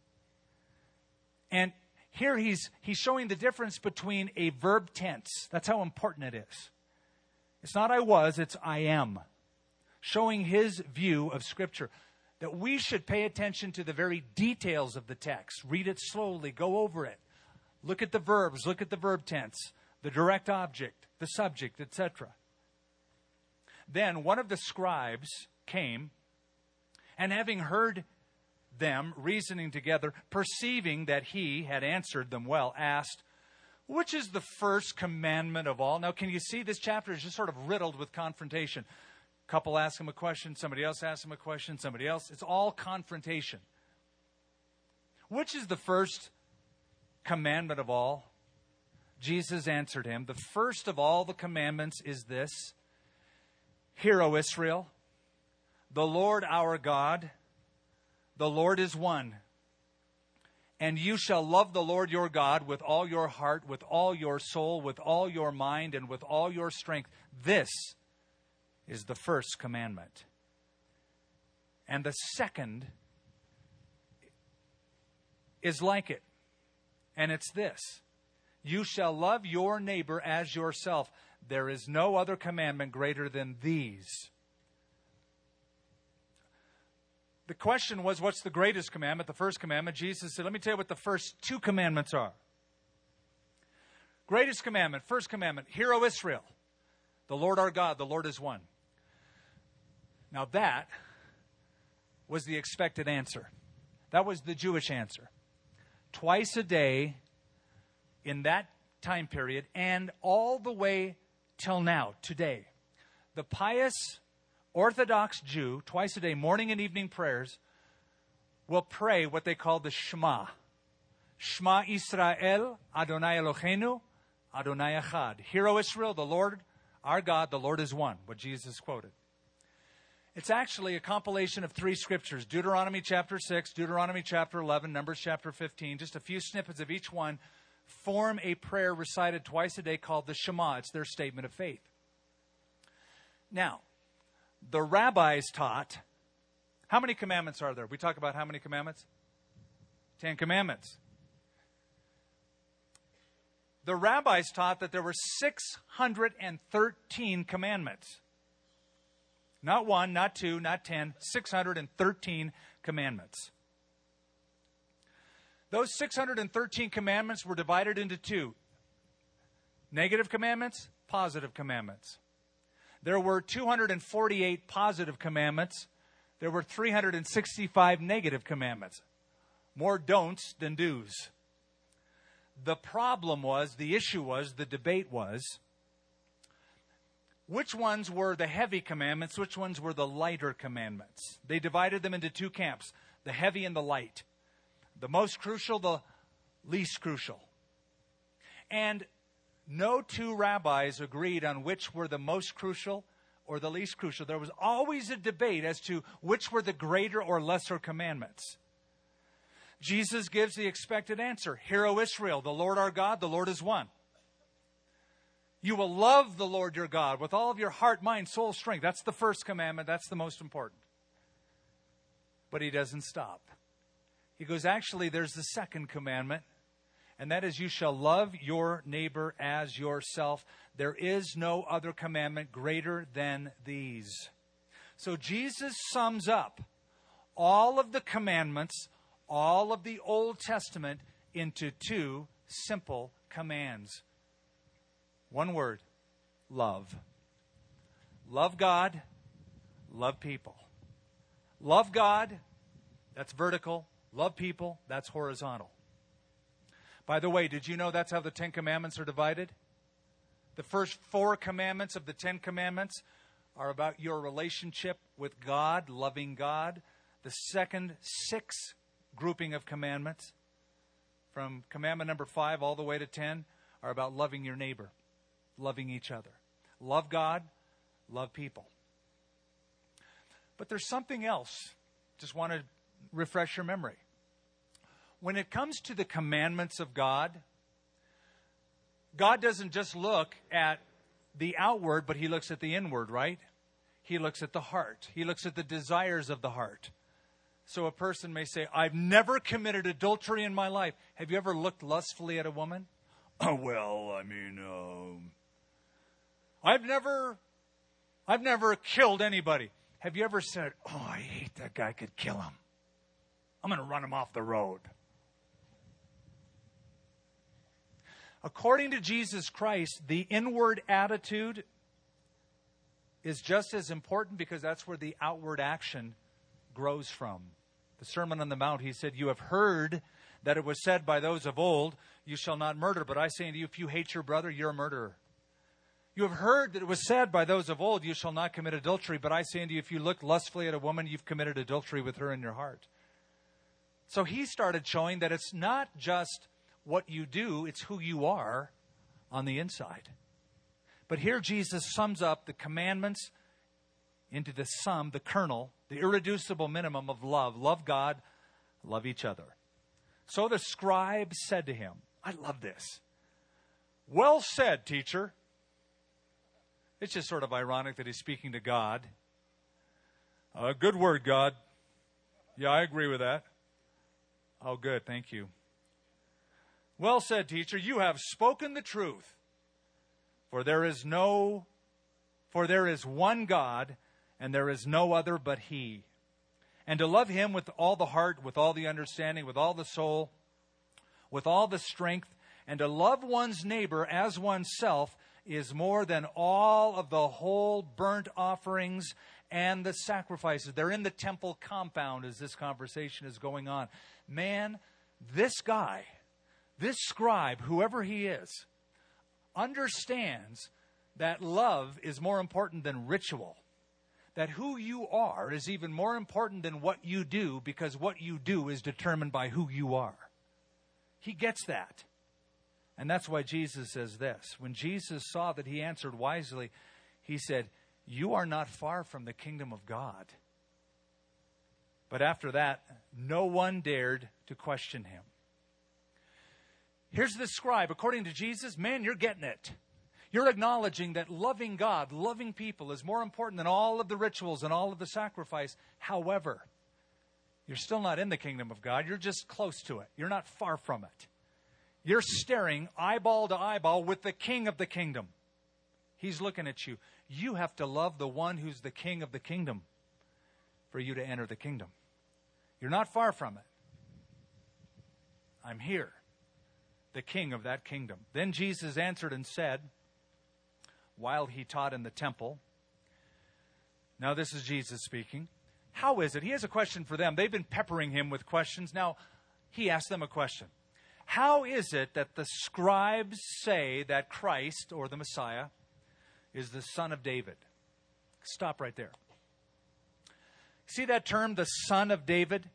And here he's he's showing the difference between a verb tense. That's how important it is. It's not I was, it's I am. Showing his view of Scripture. That we should pay attention to the very details of the text. Read it slowly, go over it. Look at the verbs, look at the verb tense, the direct object, the subject, et cetera. Then one of the scribes came, and having heard them reasoning together, perceiving that he had answered them well, asked, which is the first commandment of all? Now, can you see this chapter is just sort of riddled with confrontation? A couple ask him a question, somebody else asks him a question, somebody else. It's all confrontation. Which is the first commandment of all? Jesus answered him, the first of all the commandments is this: Hear, O Israel, the Lord our God, the Lord is one. And you shall love the Lord your God with all your heart, with all your soul, with all your mind, and with all your strength. This is the first commandment. And the second is like it. And it's this: you shall love your neighbor as yourself. There is no other commandment greater than these. The question was, what's the greatest commandment? The first commandment. Jesus said, let me tell you what the first two commandments are. Greatest commandment, first commandment, Hear, O Israel, the Lord our God, the Lord is one. Now that was the expected answer. That was the Jewish answer. Twice a day in that time period and all the way till now, today. The pious Orthodox Jew, twice a day, morning and evening prayers, will pray what they call the Shema. Shema Israel, Adonai Eloheinu, Adonai Echad. Hear, O Israel, the Lord, our God, the Lord is one, what Jesus quoted. It's actually a compilation of three scriptures: Deuteronomy chapter six, Deuteronomy chapter eleven, Numbers chapter fifteen. Just a few snippets of each one form a prayer recited twice a day called the Shema. It's their statement of faith. Now, the rabbis taught How many commandments are there? We talk about how many commandments? Ten commandments. The rabbis taught that there were six hundred thirteen commandments. Not one, not two, not ten, six hundred thirteen commandments. Those six hundred thirteen commandments were divided into two. Negative commandments, positive commandments. There were two hundred forty-eight positive commandments. There were three hundred sixty-five negative commandments. More don'ts than do's. The problem was, the issue was, the debate was, which ones were the heavy commandments, which ones were the lighter commandments? They divided them into two camps, the heavy and the light. The most crucial, the least crucial. And no two rabbis agreed on which were the most crucial or the least crucial. There was always a debate as to which were the greater or lesser commandments. Jesus gives the expected answer. Hear, O Israel, the Lord our God, the Lord is one. You will love the Lord your God with all of your heart, mind, soul, strength. That's the first commandment. That's the most important. But he doesn't stop. He goes, actually, there's the second commandment, and that is you shall love your neighbor as yourself. There is no other commandment greater than these. So Jesus sums up all of the commandments, all of the Old Testament, into two simple commands. One word, love. Love God, love people. Love God, that's vertical. Love people, that's horizontal. By the way, did you know that's how the Ten Commandments are divided? The first four commandments of the Ten Commandments are about your relationship with God, loving God. The second six grouping of commandments, from commandment number five all the way to ten, are about loving your neighbor, loving each other. Love God, love people. But there's something else. Just want to refresh your memory. When it comes to the commandments of God, God doesn't just look at the outward, but he looks at the inward, right? He looks at the heart. He looks at the desires of the heart. So a person may say, I've never committed adultery in my life. Have you ever looked lustfully at a woman? Oh, well, I mean, um, I've never, I've never killed anybody. Have you ever said, oh, I hate that guy, I could kill him. I'm going to run him off the road. According to Jesus Christ, the inward attitude is just as important because that's where the outward action grows from. The Sermon on the Mount, he said, you have heard that it was said by those of old, you shall not murder. But I say unto you, if you hate your brother, you're a murderer. You have heard that it was said by those of old, you shall not commit adultery. But I say unto you, if you look lustfully at a woman, you've committed adultery with her in your heart. So he started showing that it's not just what you do, it's who you are on the inside. But here Jesus sums up the commandments into the sum, the kernel, the irreducible minimum of love. Love God, love each other. So the scribe said to him, I love this. Well said, teacher. It's just sort of ironic that he's speaking to God. Uh, good word, God. Yeah, I agree with that. Oh, good. Thank you. Well said, teacher. You have spoken the truth. For there is no, for there is one God, and there is no other but He. And to love Him with all the heart, with all the understanding, with all the soul, with all the strength, and to love one's neighbor as oneself is more than all of the whole burnt offerings and the sacrifices. They're in the temple compound as this conversation is going on. Man, this guy, this scribe, whoever he is, understands that love is more important than ritual. That who you are is even more important than what you do, because what you do is determined by who you are. He gets that. And that's why Jesus says this. When Jesus saw that he answered wisely, he said, you are not far from the kingdom of God. But after that, no one dared to question him. Here's the scribe. According to Jesus, man, you're getting it. You're acknowledging that loving God, loving people is more important than all of the rituals and all of the sacrifice. However, You're still not in the kingdom of God. You're just close to it. You're not far from it. You're staring eyeball to eyeball with the king of the kingdom. He's looking at you. You have to love the one who's the king of the kingdom for you to enter the kingdom. You're not far from it. I'm here, the king of that kingdom. Then Jesus answered and said, while he taught in the temple, now this is Jesus speaking, how is it? He has a question for them. They've been peppering him with questions. Now he asked them a question. How is it that the scribes say that Christ, or the Messiah, is the son of David? Stop right there. See that term, the son of David?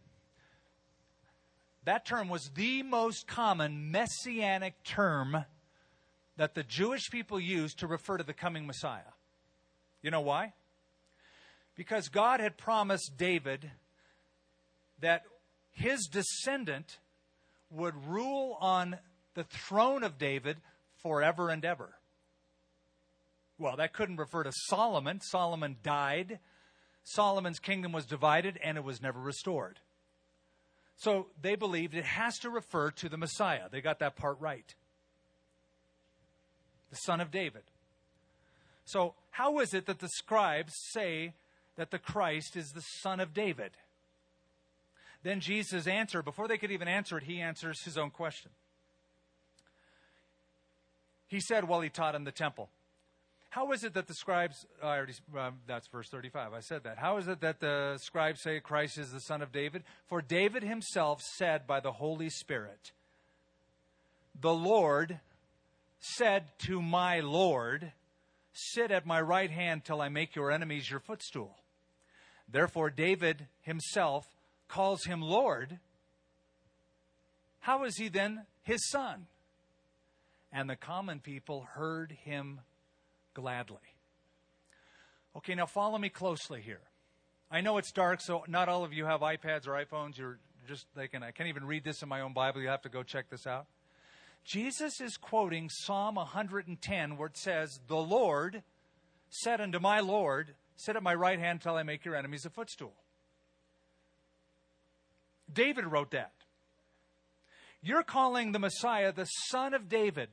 That term was the most common messianic term that the Jewish people used to refer to the coming Messiah. You know why? Because God had promised David that his descendant would rule on the throne of David forever and ever. Well, that couldn't refer to Solomon. Solomon died. Solomon's kingdom was divided and it was never restored. So they believed it has to refer to the Messiah. They got that part right. The son of David. So how is it that the scribes say that the Christ is the son of David? Then Jesus answered. Before they could even answer it, he answers his own question. He said while he taught in the temple, how is it that the scribes, I already, uh, that's verse thirty-five, I said that. How is it that the scribes say Christ is the son of David? For David himself said by the Holy Spirit, the Lord said to my Lord, sit at my right hand till I make your enemies your footstool. Therefore David himself calls him Lord. How is he then his son? And the common people heard him gladly. Okay, now follow me closely here. I know it's dark, so not all of you have iPads or iPhones. You're just thinking, I can't even read this in my own Bible. You have to go check this out. Jesus is quoting Psalm one hundred ten, where it says, the Lord said unto my Lord, sit at my right hand till I make your enemies a footstool. David wrote that. You're calling the Messiah the son of David.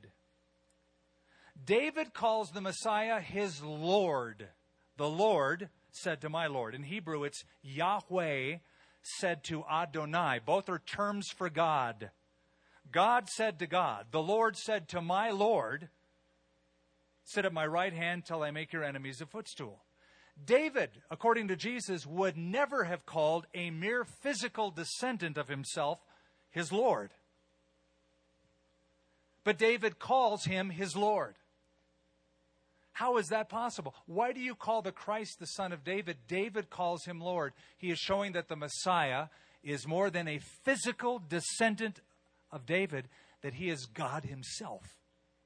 David calls the Messiah his Lord. The Lord said to my Lord. In Hebrew, it's Yahweh said to Adonai. Both are terms for God. God said to God. The Lord said to my Lord, sit at my right hand till I make your enemies a footstool. David, according to Jesus, would never have called a mere physical descendant of himself his Lord. But David calls him his Lord. How is that possible? Why do you call the Christ the son of David? David calls him Lord. He is showing that the Messiah is more than a physical descendant of David, that he is God himself.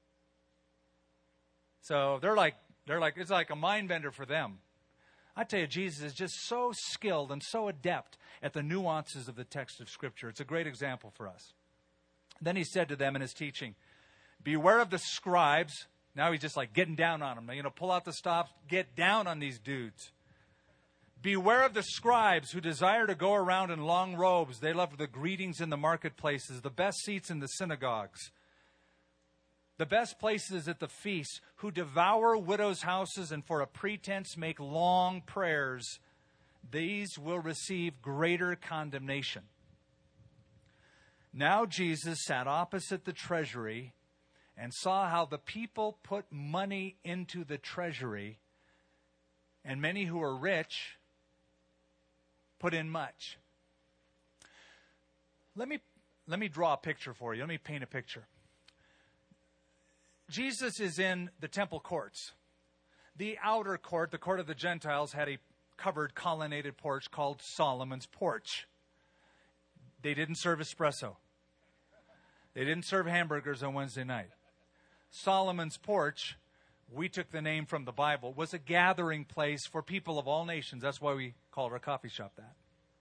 So they're like, they're like, it's like a mind bender for them. I tell you, Jesus is just so skilled and so adept at the nuances of the text of Scripture. It's a great example for us. Then he said to them in his teaching, beware of the scribes. Now he's just like getting down on them. You know, pull out the stops, get down on these dudes. Beware of the scribes who desire to go around in long robes. They love the greetings in the marketplaces, the best seats in the synagogues, the best places at the feasts, who devour widows' houses and for a pretense make long prayers. These will receive greater condemnation. Now Jesus sat opposite the treasury and saw how the people put money into the treasury, and many who were rich put in much. Let me, let me draw a picture for you. Let me paint a picture. Jesus is in the temple courts. The outer court, the court of the Gentiles, had a covered colonnaded porch called Solomon's porch. They didn't serve espresso. They didn't serve hamburgers on Wednesday night. Solomon's porch, we took the name from the Bible, was a gathering place for people of all nations. That's why we called our coffee shop that.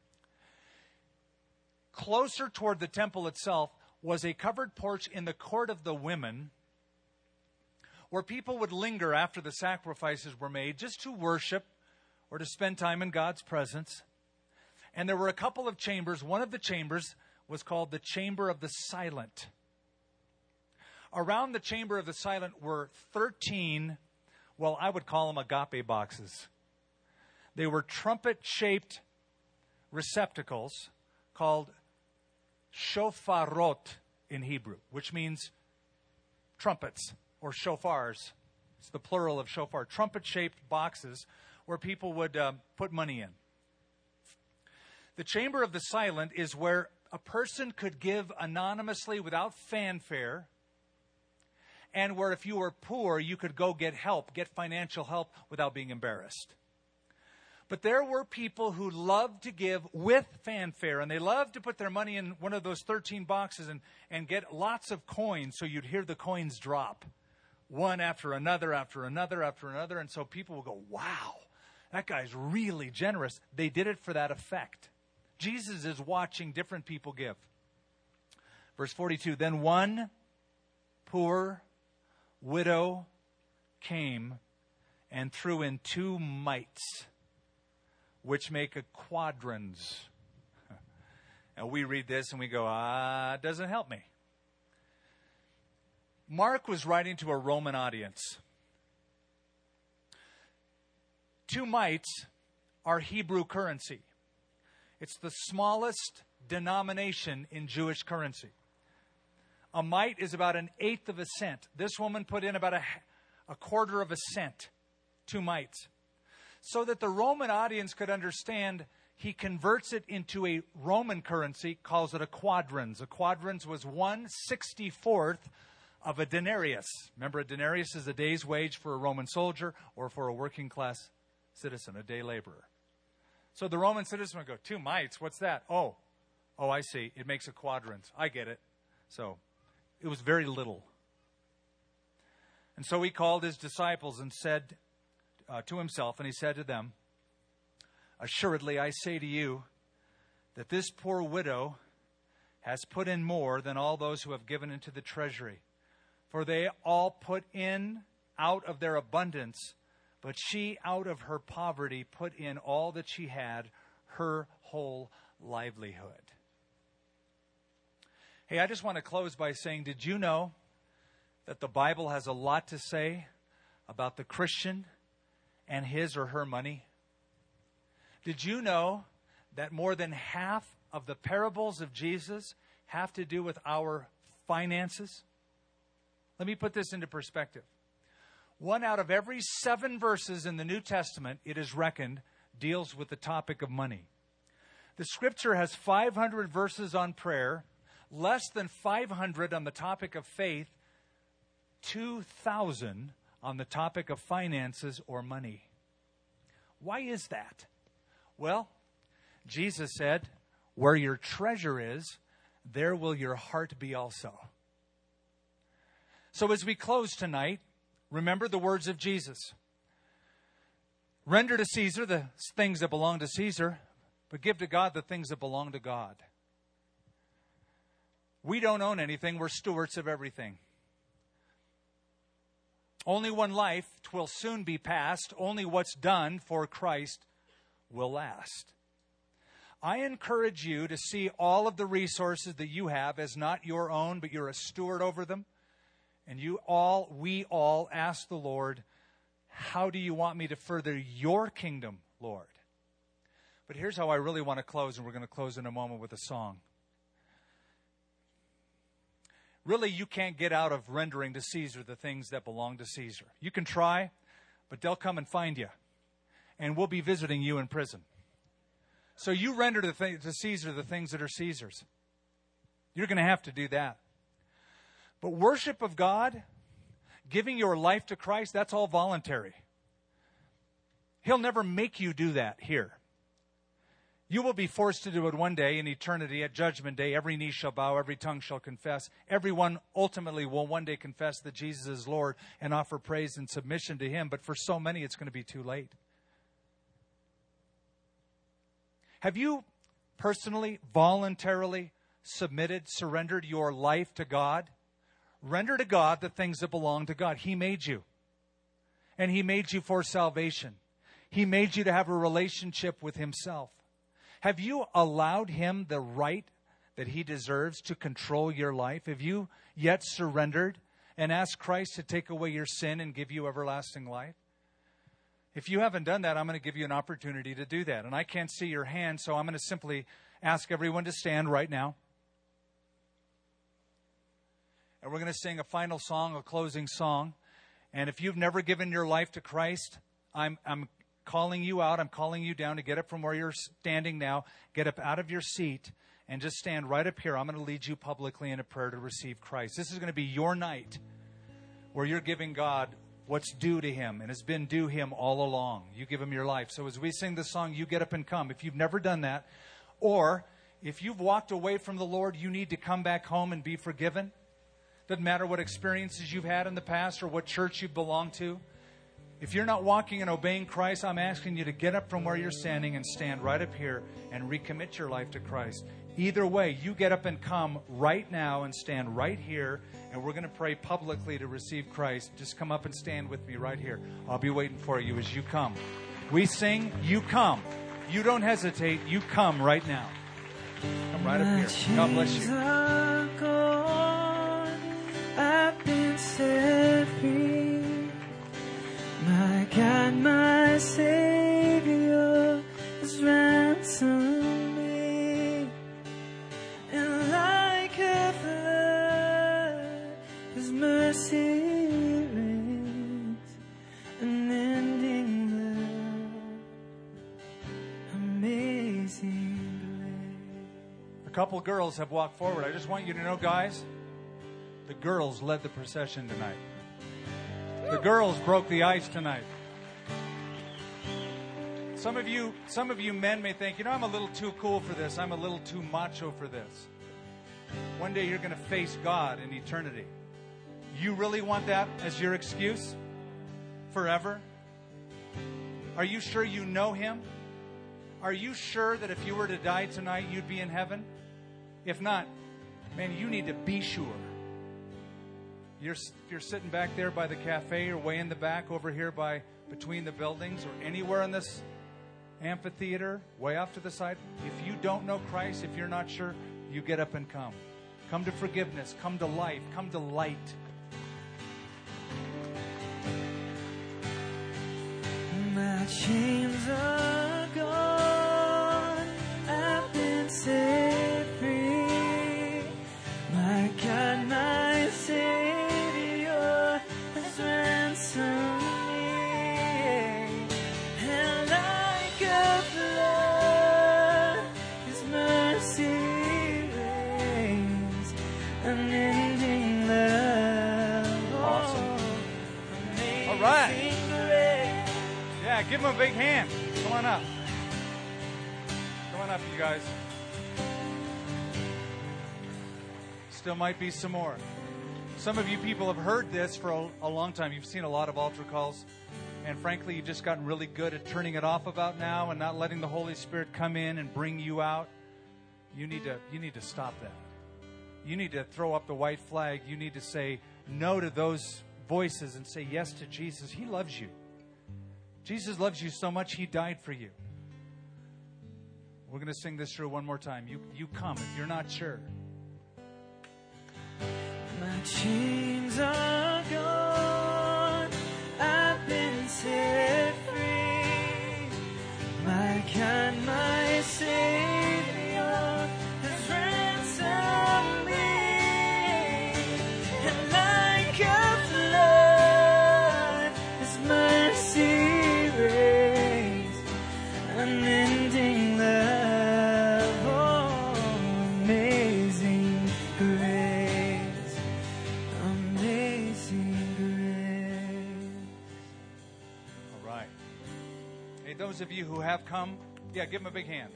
Closer toward the temple itself was a covered porch in the court of the women, where people would linger after the sacrifices were made just to worship or to spend time in God's presence. And there were a couple of chambers. One of the chambers was called the Chamber of the Silent. Around the Chamber of the Silent were thirteen, well, I would call them agape boxes. They were trumpet-shaped receptacles called shofarot in Hebrew, which means trumpets or shofars. It's the plural of shofar. Trumpet-shaped boxes where people would uh, put money in. The Chamber of the Silent is where a person could give anonymously without fanfare, and where if you were poor, you could go get help, get financial help without being embarrassed. But there were people who loved to give with fanfare, and they loved to put their money in one of those thirteen boxes and, and get lots of coins, so you'd hear the coins drop, one after another, after another, after another. And so people will go, wow, that guy's really generous. They did it for that effect. Jesus is watching different people give. Verse forty-two, then one poor widow came and threw in two mites, which make a quadrans. And we read this and we go, ah, it doesn't help me. Mark was writing to a Roman audience. Two mites are Hebrew currency. It's the smallest denomination in Jewish currency. A mite is about an eighth of a cent. This woman put in about a, a quarter of a cent. Two mites. So that the Roman audience could understand, he converts it into a Roman currency, calls it a quadrans. A quadrans was one sixty-fourth of a denarius. Remember, a denarius is a day's wage for a Roman soldier or for a working class citizen, a day laborer. So the Roman citizen would go, two mites, what's that? Oh, oh, I see. It makes a quadrans. I get it. So it was very little. And so he called his disciples and said uh, to himself, and he said to them, assuredly, I say to you that this poor widow has put in more than all those who have given into the treasury. For they all put in out of their abundance, but she, out of her poverty, put in all that she had, her whole livelihood. Hey, I just want to close by saying, did you know that the Bible has a lot to say about the Christian and his or her money? Did you know that more than half of the parables of Jesus have to do with our finances? Let me put this into perspective. One out of every seven verses in the New Testament, it is reckoned, deals with the topic of money. The Scripture has five hundred verses on prayer, less than five hundred on the topic of faith, two thousand on the topic of finances or money. Why is that? Well, Jesus said, where your treasure is, there will your heart be also. So as we close tonight, remember the words of Jesus. Render to Caesar the things that belong to Caesar, but give to God the things that belong to God. We don't own anything. We're stewards of everything. Only one life, 'twill soon be past. Only what's done for Christ will last. I encourage you to see all of the resources that you have as not your own, but you're a steward over them. And you all, we all ask the Lord, how do you want me to further your kingdom, Lord? But here's how I really want to close, and we're going to close in a moment with a song. Really, you can't get out of rendering to Caesar the things that belong to Caesar. You can try, but they'll come and find you. And we'll be visiting you in prison. So you render to, th- to Caesar the things that are Caesar's. You're going to have to do that. But worship of God, giving your life to Christ, that's all voluntary. He'll never make you do that here. You will be forced to do it one day in eternity at Judgment Day. Every knee shall bow, every tongue shall confess. Everyone ultimately will one day confess that Jesus is Lord and offer praise and submission to Him. But for so many, it's going to be too late. Have you personally, voluntarily submitted, surrendered your life to God? Render to God the things that belong to God. He made you. And He made you for salvation. He made you to have a relationship with Himself. Have you allowed Him the right that He deserves to control your life? Have you yet surrendered and asked Christ to take away your sin and give you everlasting life? If you haven't done that, I'm going to give you an opportunity to do that. And I can't see your hand, so I'm going to simply ask everyone to stand right now. And we're going to sing a final song, a closing song. And if you've never given your life to Christ, I'm, I'm calling you out. I'm calling you down to get up from where you're standing now. Get up out of your seat and just stand right up here. I'm going to lead you publicly in a prayer to receive Christ. This is going to be your night where you're giving God what's due to Him and has been due Him all along. You give Him your life. So as we sing this song, you get up and come. If you've never done that, or if you've walked away from the Lord, you need to come back home and be forgiven. Doesn't matter what experiences you've had in the past or what church you've belonged to. If you're not walking and obeying Christ, I'm asking you to get up from where you're standing and stand right up here and recommit your life to Christ. Either way, you get up and come right now and stand right here, and we're going to pray publicly to receive Christ. Just come up and stand with me right here. I'll be waiting for you as you come. We sing, you come. You don't hesitate. You come right now. Come right up here. God bless you. I've been set free. My God, my Savior has ransomed me. And like a flood, His mercy reigns, unending love, amazing grace. A couple girls have walked forward. I just want you to know, guys, the girls led the procession tonight. The girls broke the ice tonight. Some of you, some of you men may think, you know, I'm a little too cool for this. I'm a little too macho for this. One day you're going to face God in eternity. You really want that as your excuse forever? Are you sure you know Him? Are you sure that if you were to die tonight, you'd be in heaven? If not, man, you need to be sure. You're, if you're sitting back there by the cafe or way in the back over here by between the buildings or anywhere in this amphitheater, way off to the side, if you don't know Christ, if you're not sure, you get up and come. Come to forgiveness. Come to life. Come to light. My chains are gone. I've been set free. My God, my Savior has ransomed me. And like a flood, His mercy reigns, unending love. Awesome. Amazing All right. grace. Yeah, give them a big hand. Come on up. Come on up, you guys. Still might be some more. Some of you people have heard this for a, a long time. You've seen a lot of altar calls. And frankly, you've just gotten really good at turning it off about now and not letting the Holy Spirit come in and bring you out. You need to, you need to stop that. You need to throw up the white flag. You need to say no to those voices and say yes to Jesus. He loves you. Jesus loves you so much, He died for you. We're going to sing this through one more time. You, you come if you're not sure. My chains are gone. I've been set free. My God, my Savior has ransomed me. And like a flood, His mercy reigns, unending love. Oh, amazing grace, amazing grace. All right. Hey, those of you who have come, yeah, give them a big hand.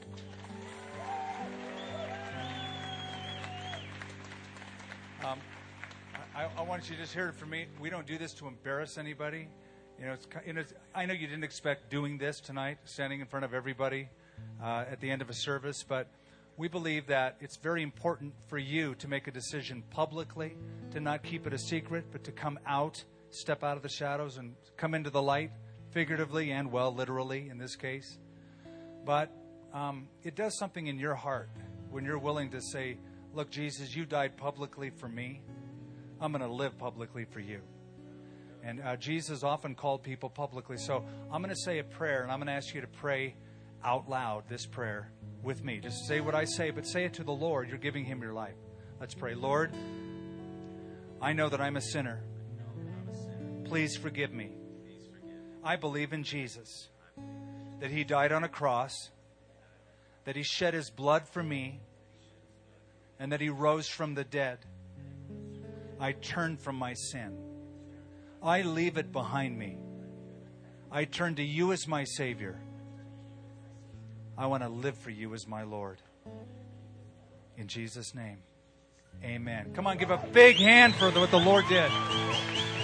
Um, I, I want you to just hear it from me. We don't do this to embarrass anybody. You know, it's, you know, it's, I know you didn't expect doing this tonight, standing in front of everybody uh, at the end of a service, but we believe that it's very important for you to make a decision publicly, to not keep it a secret, but to come out, step out of the shadows and come into the light, figuratively and, well, literally in this case. But um, it does something in your heart when you're willing to say, look, Jesus, you died publicly for me. I'm going to live publicly for you. And uh, Jesus often called people publicly. So I'm going to say a prayer, and I'm going to ask you to pray out loud this prayer with me. Just say what I say, but say it to the Lord. You're giving Him your life. Let's pray. Lord, I know that I'm a sinner. Please forgive me. I believe in Jesus, that He died on a cross, that He shed His blood for me, and that He rose from the dead. I turn from my sin. I leave it behind me. I turn to You as my Savior. I want to live for You as my Lord. In Jesus' name, amen. Come on, give a big hand for what the Lord did.